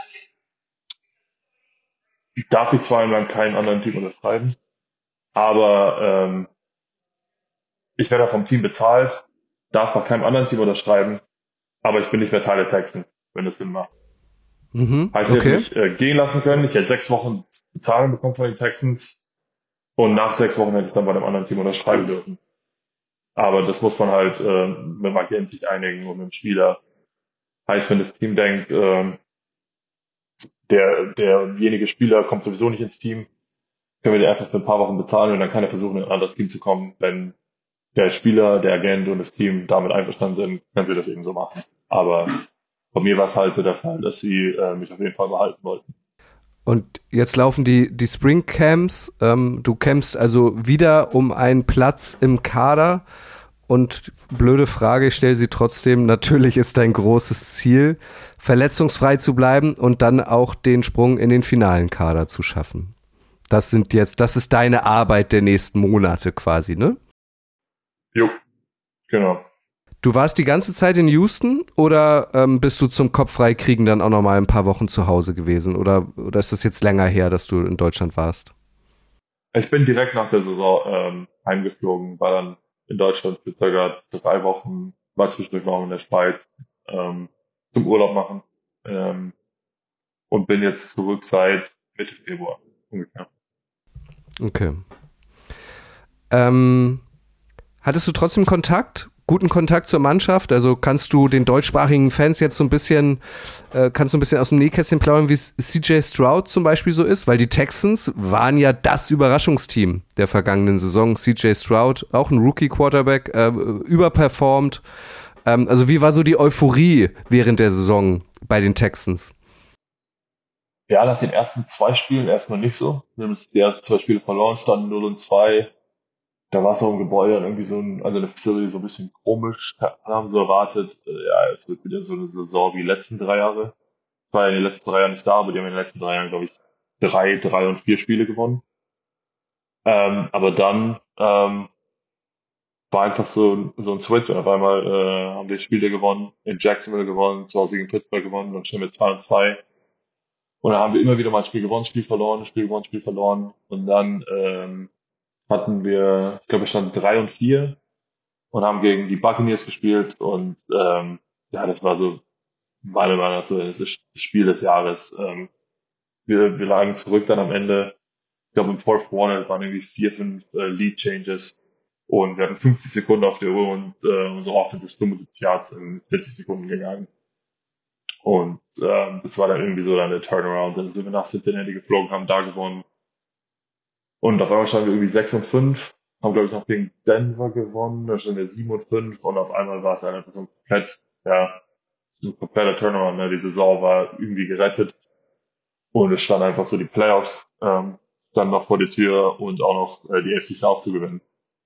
darf ich zwar in keinen anderen Team unterschreiben, aber ähm, ich werde vom Team bezahlt, darf bei keinem anderen Team unterschreiben, aber ich bin nicht mehr Teil der Texans, wenn das Sinn macht. Mhm, Heißt, ich okay. hätte mich äh, gehen lassen können, ich hätte sechs Wochen Bezahlung bekommen von den Texans und nach sechs Wochen hätte ich dann bei einem anderen Team unterschreiben dürfen. Aber das muss man halt äh, mit dem Agent sich einigen und mit dem Spieler. Heißt, wenn das Team denkt, äh, der derjenige Spieler kommt sowieso nicht ins Team, können wir den einfach für ein paar Wochen bezahlen und dann kann er versuchen, in ein anderes Team zu kommen. Wenn der Spieler, der Agent und das Team damit einverstanden sind, können sie das eben so machen. Aber bei mir war es halt so der Fall, dass sie äh, mich auf jeden Fall behalten wollten. Und jetzt laufen die, die Spring Camps. Ähm, du kämpfst also wieder um einen Platz im Kader. Und blöde Frage, ich stelle sie trotzdem. Natürlich ist dein großes Ziel, verletzungsfrei zu bleiben und dann auch den Sprung in den finalen Kader zu schaffen. Das sind jetzt, das ist deine Arbeit der nächsten Monate quasi, ne? Jo, genau. Du warst die ganze Zeit in Houston oder ähm, bist du zum Kopffreikriegen dann auch noch mal ein paar Wochen zu Hause gewesen? Oder, oder ist das jetzt länger her, dass du in Deutschland warst? Ich bin direkt nach der Saison ähm, heimgeflogen, war dann in Deutschland für circa drei Wochen, war zwischendurch noch in der Schweiz ähm, zum Urlaub machen ähm, und bin jetzt zurück seit Mitte Februar ungefähr. Okay. Ähm, hattest du trotzdem Kontakt? Guten Kontakt zur Mannschaft? Also kannst du den deutschsprachigen Fans jetzt so ein bisschen, äh, kannst du ein bisschen aus dem Nähkästchen plaudern, wie C J Stroud zum Beispiel so ist? Weil die Texans waren ja das Überraschungsteam der vergangenen Saison. C J Stroud, auch ein Rookie-Quarterback, äh, überperformt. Ähm, also wie war so die Euphorie während der Saison bei den Texans? Ja, nach den ersten zwei Spielen erstmal nicht so. Wir haben die ersten zwei Spiele verloren, standen null und zwei. Da war es auch im Gebäude dann irgendwie so ein, also eine Facility so ein bisschen komisch. Alle haben so erwartet, äh, ja, es wird wieder so eine Saison wie die letzten drei Jahre. Ich war ja in den letzten drei Jahren nicht da, aber die haben in den letzten drei Jahren, glaube ich, drei, drei und vier Spiele gewonnen. Ähm, aber dann ähm, war einfach so, so ein Switch und auf einmal äh, haben wir Spiele gewonnen, in Jacksonville gewonnen, zu Hause gegen Pittsburgh gewonnen und stehen mit zwei und zwei. Und dann haben wir immer wieder mal ein Spiel gewonnen, Spiel verloren, Spiel gewonnen, Spiel verloren. Und dann ähm, hatten wir, ich glaube, wir standen drei und vier und haben gegen die Buccaneers gespielt. Und ähm, ja, das war so meiner Meinung nach so das ist das Spiel des Jahres. Ähm, wir, wir lagen zurück dann am Ende. Ich glaube, im Fourth Quarter waren irgendwie vier, fünf äh, Lead Changes. Und wir hatten fünfzig Sekunden auf der Uhr und äh, unsere Offense ist fünfundsiebzig Yards in vierzig Sekunden gegangen. Und ähm, das war dann irgendwie so dann der Turnaround. Dann sind wir nach Cincinnati geflogen, haben da gewonnen. Und auf einmal standen wir irgendwie sechs und fünf, haben glaube ich noch gegen Denver gewonnen, da standen wir sieben und fünf und auf einmal war es dann einfach so ein komplett, ja, so ein kompletter Turnaround. Ne? Die Saison war irgendwie gerettet und es stand einfach so die Playoffs, ähm, standen noch vor der Tür und auch noch äh, die A F C South zu gewinnen.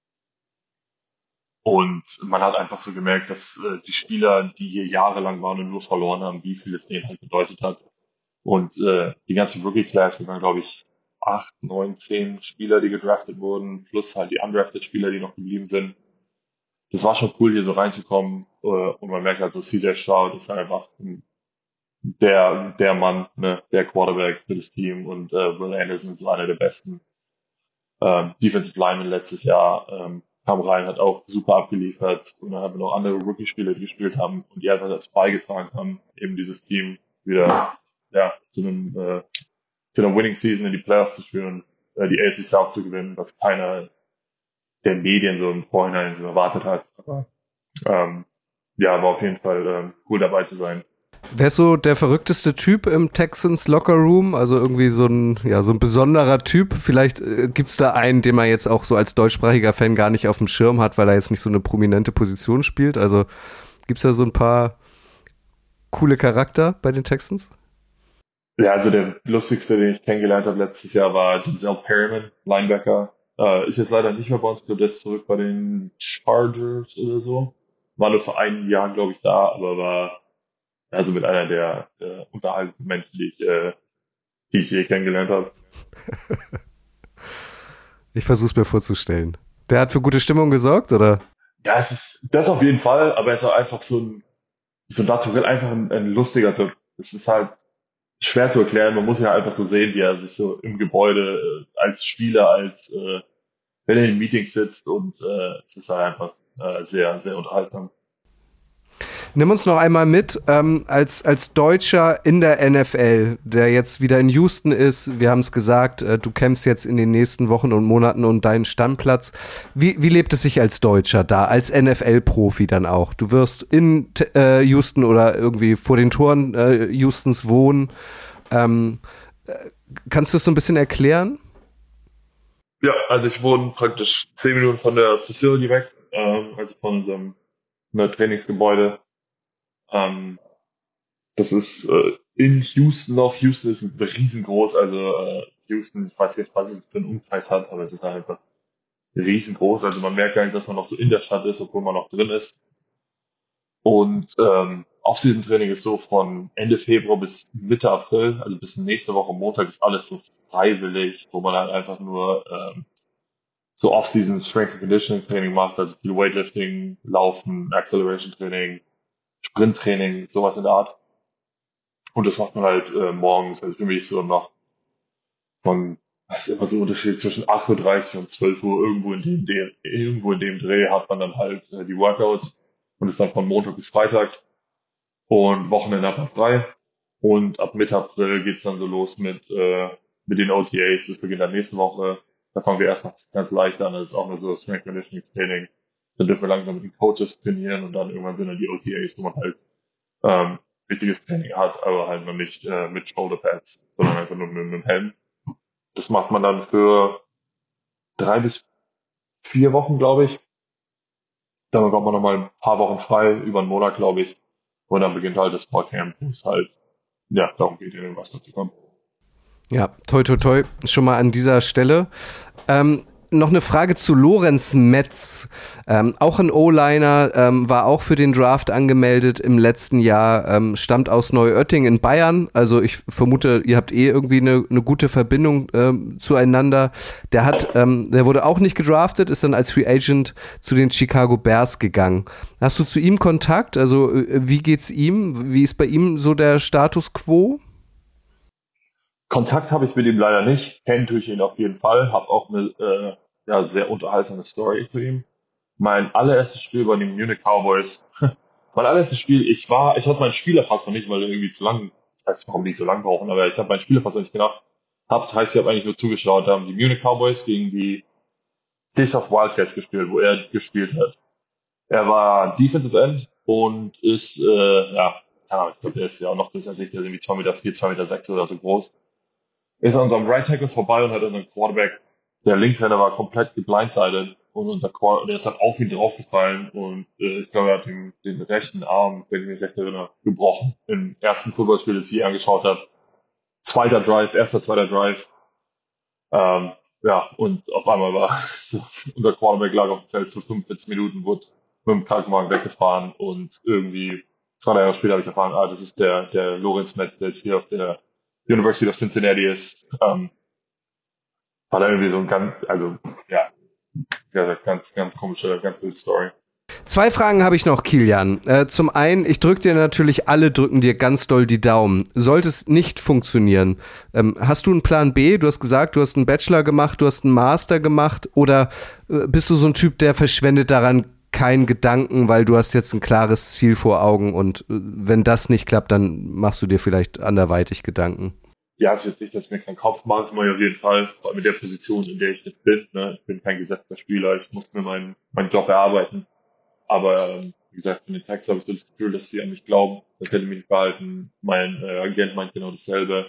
Und man hat einfach so gemerkt, dass äh, die Spieler, die hier jahrelang waren und nur verloren haben, wie viel es denen halt bedeutet hat. Und äh, die ganze Rookie-Class, wir waren, glaube ich, acht, neun, zehn Spieler, die gedraftet wurden, plus halt die undrafted Spieler, die noch geblieben sind. Das war schon cool, hier so reinzukommen. Äh, und man merkt halt so, C J Stroud ist einfach der der Mann, ne, der Quarterback für das Team. Und äh, Will Anderson ist so einer der besten ähm, Defensive Linemen letztes Jahr. Ähm, kam rein, hat auch super abgeliefert. Und dann haben wir noch andere Rookie-Spieler, die gespielt haben und die einfach dazu beigetragen haben, eben dieses Team wieder ja zu einem äh, zu einer Winning Season in die Playoffs zu führen, äh, die A F C South zu gewinnen, was keiner der Medien so im Vorhinein erwartet hat. Aber ähm, ja, war auf jeden Fall ähm, cool dabei zu sein. Wer ist so der verrückteste Typ im Texans Locker Room? Also irgendwie so ein, ja, so ein besonderer Typ. Vielleicht äh, gibt's da einen, den man jetzt auch so als deutschsprachiger Fan gar nicht auf dem Schirm hat, weil er jetzt nicht so eine prominente Position spielt. Also gibt's da so ein paar coole Charakter bei den Texans? Ja, also der lustigste, den ich kennengelernt habe letztes Jahr, war Denzel Perryman, Linebacker. Äh, ist jetzt leider nicht mehr bei uns, ich glaube, der ist zurück bei den Chargers oder so. War nur für ein Jahr, glaube ich, da, aber war also mit einer der äh, unterhaltendsten Menschen, die ich, äh, die ich je kennengelernt habe. Ich versuch's mir vorzustellen. Der hat für gute Stimmung gesorgt, oder? Ja, es ist das auf jeden Fall, aber er ist auch einfach so ein, so naturell einfach ein, ein lustiger Typ. Es ist halt schwer zu erklären, man muss ja einfach so sehen, wie er sich so im Gebäude äh, als Spieler, als äh, wenn er in Meetings sitzt und äh, es ist halt einfach äh, sehr, sehr unterhaltsam. Nimm uns noch einmal mit, ähm, als, als Deutscher in der N F L, der jetzt wieder in Houston ist, wir haben es gesagt, äh, du kämpfst jetzt in den nächsten Wochen und Monaten um deinen Stammplatz. Wie, wie lebt es sich als Deutscher da, als N F L-Profi dann auch? Du wirst in äh, Houston oder irgendwie vor den Toren äh, Houstons wohnen. Ähm, äh, kannst du es so ein bisschen erklären? Ja, also ich wohne praktisch zehn Minuten von der Facility weg, ähm, also von unserem ne, Trainingsgebäude. Ähm, das ist äh, in Houston noch. Houston ist riesengroß, also äh, Houston, ich weiß nicht, was es für einen Umkreis hat, aber es ist halt einfach riesengroß. Also man merkt gar nicht, dass man noch so in der Stadt ist, obwohl man noch drin ist. Und ähm, Off-Season-Training ist so von Ende Februar bis Mitte April, also bis nächste Woche Montag ist alles so freiwillig, wo man halt einfach nur ähm, so Off-Season Strength and Conditioning Training macht, also viel Weightlifting, Laufen, Acceleration Training, Sprint-Training, sowas in der Art. Und das macht man halt äh, morgens, also für mich so noch von, das ist immer so ein Unterschied zwischen acht Uhr dreißig und zwölf Uhr, irgendwo in dem, Dreh- irgendwo in dem Dreh hat man dann halt äh, die Workouts und ist dann von Montag bis Freitag und Wochenende hat man frei. Und ab Mitte April geht's dann so los mit, äh, mit den O T As, das beginnt dann nächste Woche. Da fangen wir erst noch ganz leicht an, das ist auch nur so Strength Conditioning Training. Dann dürfen wir langsam mit den Coaches trainieren und dann irgendwann sind dann die O T As, wo man halt ähm, richtiges Training hat, aber halt noch nicht äh, mit Shoulder Pads, sondern einfach nur mit, mit dem Helm. Das macht man dann für drei bis vier Wochen, glaube ich. Dann bekommt man nochmal ein paar Wochen frei, über einen Monat, glaube ich. Und dann beginnt halt das Fall Camp, wo es halt, ja, darum geht, in den Wasser zu kommen. Ja, toi, toi, toi, schon mal an dieser Stelle. Ähm, noch eine Frage zu Lorenz Metz. Ähm, auch ein O-Liner, ähm, war auch für den Draft angemeldet im letzten Jahr, ähm, stammt aus Neuötting in Bayern. Also ich vermute, ihr habt eh irgendwie eine, eine gute Verbindung ähm, zueinander. Der hat, ähm, der wurde auch nicht gedraftet, ist dann als Free Agent zu den Chicago Bears gegangen. Hast du zu ihm Kontakt? Also wie geht's ihm? Wie ist bei ihm so der Status quo? Kontakt habe ich mit ihm leider nicht. Kennen tue ich ihn auf jeden Fall. Habe auch eine äh, ja, sehr unterhaltsame Story zu ihm. Mein allererstes Spiel bei den Munich Cowboys. Mein allererstes Spiel, ich war, ich hatte meinen Spielerpass noch nicht, weil er irgendwie zu lang, ich weiß nicht, warum die so lang brauchen, aber ich habe meinen Spielerpass noch nicht gedacht. Habt, heißt, ich habe eigentlich nur zugeschaut. Da haben die Munich Cowboys gegen die Kirchhoff Wildcats gespielt, wo er gespielt hat. Er war Defensive End und ist, äh, ja, keine Ahnung, ich glaube, der ist ja auch noch größer als ich, der ist irgendwie zwei Meter vier, zwei Meter sechs oder so groß. Ist an unserem Right Tackle vorbei und hat unseren Quarterback, der Linkshänder war komplett geblindsided und unser Quarterback, der ist halt auf ihn draufgefallen und äh, ich glaube, er hat den, den rechten Arm, wenn ich mich recht erinnere, gebrochen. Im ersten Footballspiel, das ich je angeschaut habe. Zweiter Drive, erster, zweiter Drive. Ähm, ja, und auf einmal war so, unser Quarterback lag auf dem Feld für fünfundvierzig Minuten, wurde mit dem Krankenwagen weggefahren und irgendwie zwei, drei Jahre später habe ich erfahren, ah, das ist der, der Lorenz Metz, der jetzt hier auf der University of Cincinnati ist. Ähm, war da irgendwie so ein ganz, also, ja, ja ganz, ganz komische, ganz gute Story. Zwei Fragen habe ich noch, Kilian. Äh, zum einen, ich drücke dir natürlich, alle drücken dir ganz doll die Daumen. Sollte es nicht funktionieren, ähm, hast du einen Plan B? Du hast gesagt, du hast einen Bachelor gemacht, du hast einen Master gemacht oder äh, bist du so ein Typ, der verschwendet daran keinen Gedanken, weil du hast jetzt ein klares Ziel vor Augen und äh, wenn das nicht klappt, dann machst du dir vielleicht anderweitig Gedanken? Ja, es ist jetzt nicht, dass ich mir keinen Kopf mache, das mache ich auf jeden Fall, vor allem in der Position, in der ich jetzt bin. Ne? Ich bin kein gesetzter Spieler, ich muss mir meinen, meinen Job erarbeiten. Aber ähm, wie gesagt, von den Tax habe ich so das Gefühl, dass sie an mich glauben, das hätte mich nicht behalten. Mein äh, Agent meint genau dasselbe.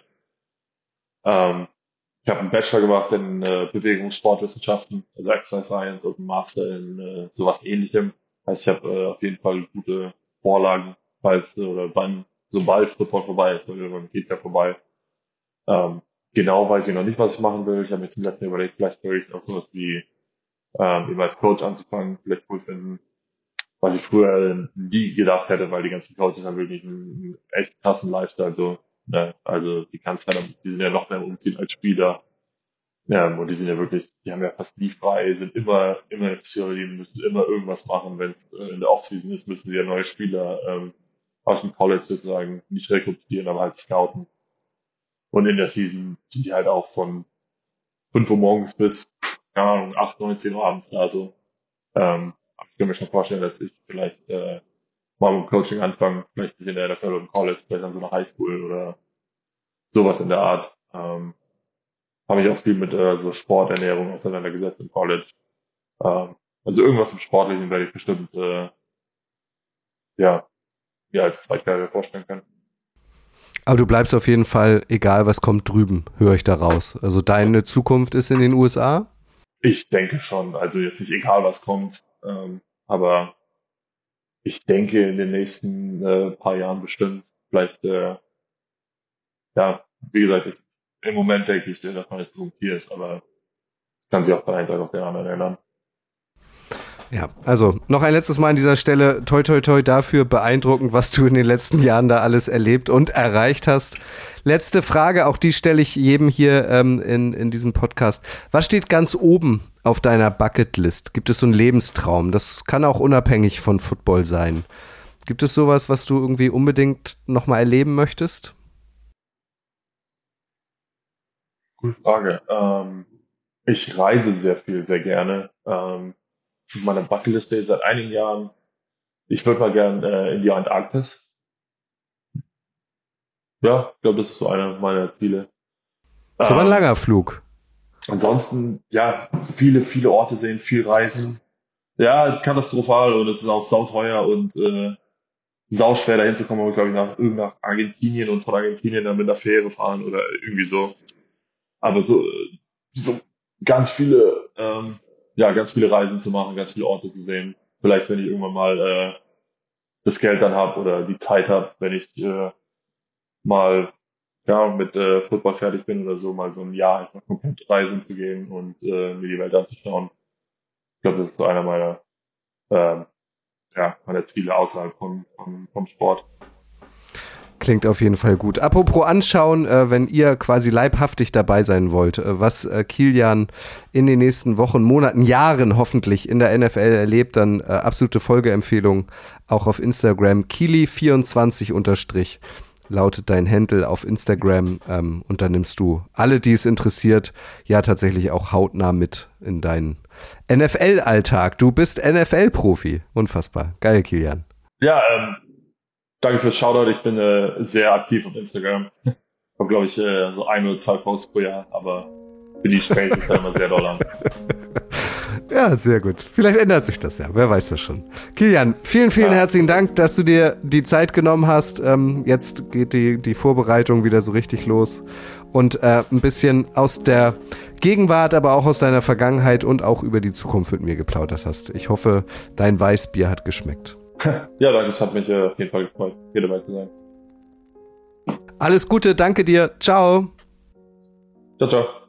Ähm, ich habe einen Bachelor gemacht in äh, Bewegungssportwissenschaften, also Exercise Science und einen Master in äh, sowas Ähnlichem. Heißt, ich habe äh, auf jeden Fall gute Vorlagen, falls äh, oder wann, sobald Football vorbei ist, weil irgendwann geht ja vorbei. Ähm, genau weiß ich noch nicht, was ich machen will. Ich habe mir zum letzten Mal überlegt, vielleicht würde ich auch sowas wie ähm, eben als Coach anzufangen, vielleicht cool finden, was ich früher nie gedacht hätte, weil die ganzen Coaches haben wirklich einen, einen echt krassen Lifestyle, so, ne? Also die kannst ja, die sind ja noch mehr im Umziehen als Spieler. Ja, und die sind ja wirklich, die haben ja fast nie frei, sind immer, immer in der Facility, müssen immer irgendwas machen. Wenn es äh, in der Offseason ist, müssen sie ja neue Spieler ähm, aus dem College sozusagen nicht rekrutieren, aber halt scouten. Und in der Season sind die halt auch von fünf Uhr morgens bis keine Ahnung, acht, neun, zehn Uhr abends da, so. Ähm, ich kann mir schon vorstellen, dass ich vielleicht, äh, mal mit dem Coaching anfange, vielleicht nicht in der N F L oder im College, vielleicht an so einer Highschool oder sowas in der Art. Ähm, habe ich auch viel mit, äh, so Sporternährung auseinandergesetzt im College. Ähm, also irgendwas im Sportlichen werde ich bestimmt, äh, ja, mir als Zweitkarriere vorstellen können. Aber du bleibst auf jeden Fall, egal was kommt, drüben, höre ich da raus. Also deine Zukunft ist in den U S A? Ich denke schon, also jetzt nicht egal was kommt, ähm, aber ich denke in den nächsten äh, paar Jahren bestimmt, vielleicht, äh, ja, wie gesagt, ich, im Moment denke ich, dass meine Zukunft hier ist, aber es kann sich auch von einer Seite auf den anderen ändern. Ja, also noch ein letztes Mal an dieser Stelle, toi toi toi dafür, beeindruckend, was du in den letzten Jahren da alles erlebt und erreicht hast. Letzte Frage, auch die stelle ich jedem hier ähm, in, in diesem Podcast. Was steht ganz oben auf deiner Bucketlist? Gibt es so einen Lebenstraum? Das kann auch unabhängig von Football sein. Gibt es sowas, was du irgendwie unbedingt nochmal erleben möchtest? Gute Frage. Ähm, ich reise sehr viel, sehr gerne. Ähm, auf meiner Bucketliste seit einigen Jahren. Ich würde mal gern äh, in die Antarktis. Ja, ich glaube, das ist so einer meiner Ziele. Ist aber ein Ähm, langer Flug. ansonsten, ja, viele, viele Orte sehen, viel reisen. Ja, katastrophal und es ist auch sauteuer und äh, sauschwer dahin zu kommen, aber glaube ich nach irgend nach Argentinien und von Argentinien dann mit der Fähre fahren oder irgendwie so. Aber so, äh, so ganz viele, ähm, ja, ganz viele Reisen zu machen, ganz viele Orte zu sehen. Vielleicht, wenn ich irgendwann mal äh, das Geld dann habe oder die Zeit habe, wenn ich äh, mal ja mit äh, Football fertig bin oder so, mal so ein Jahr einfach komplett reisen zu gehen und äh, mir die Welt anzuschauen. Ich glaube, das ist so einer meiner ähm, ja, meiner Ziele außerhalb vom, vom, vom Sport. Klingt auf jeden Fall gut. Apropos anschauen, äh, wenn ihr quasi leibhaftig dabei sein wollt, äh, was äh, Kilian in den nächsten Wochen, Monaten, Jahren hoffentlich in der N F L erlebt, dann äh, absolute Folgeempfehlung auch auf Instagram. Kili vierundzwanzig unterstrich lautet dein Handle auf Instagram ähm, und dann nimmst du alle, die es interessiert, ja tatsächlich auch hautnah mit in deinen N F L-Alltag. Du bist N F L-Profi. Unfassbar. Geil, Kilian. Ja, ähm, danke fürs Shoutout. Ich bin äh, sehr aktiv auf Instagram. Ich habe, glaube ich, äh, so ein oder zwei Posts pro Jahr, aber für die spreche ich da immer sehr doll an. Ja, sehr gut. Vielleicht ändert sich das ja. Wer weiß das schon. Kilian, vielen, vielen ja. herzlichen Dank, dass du dir die Zeit genommen hast. Ähm, jetzt geht die, die Vorbereitung wieder so richtig los. Und äh, ein bisschen aus der Gegenwart, aber auch aus deiner Vergangenheit und auch über die Zukunft mit mir geplaudert hast. Ich hoffe, dein Weißbier hat geschmeckt. Ja, danke. Es hat mich äh, auf jeden Fall gefreut, hier dabei zu sein. Alles Gute, danke dir. Ciao. Ciao, ciao.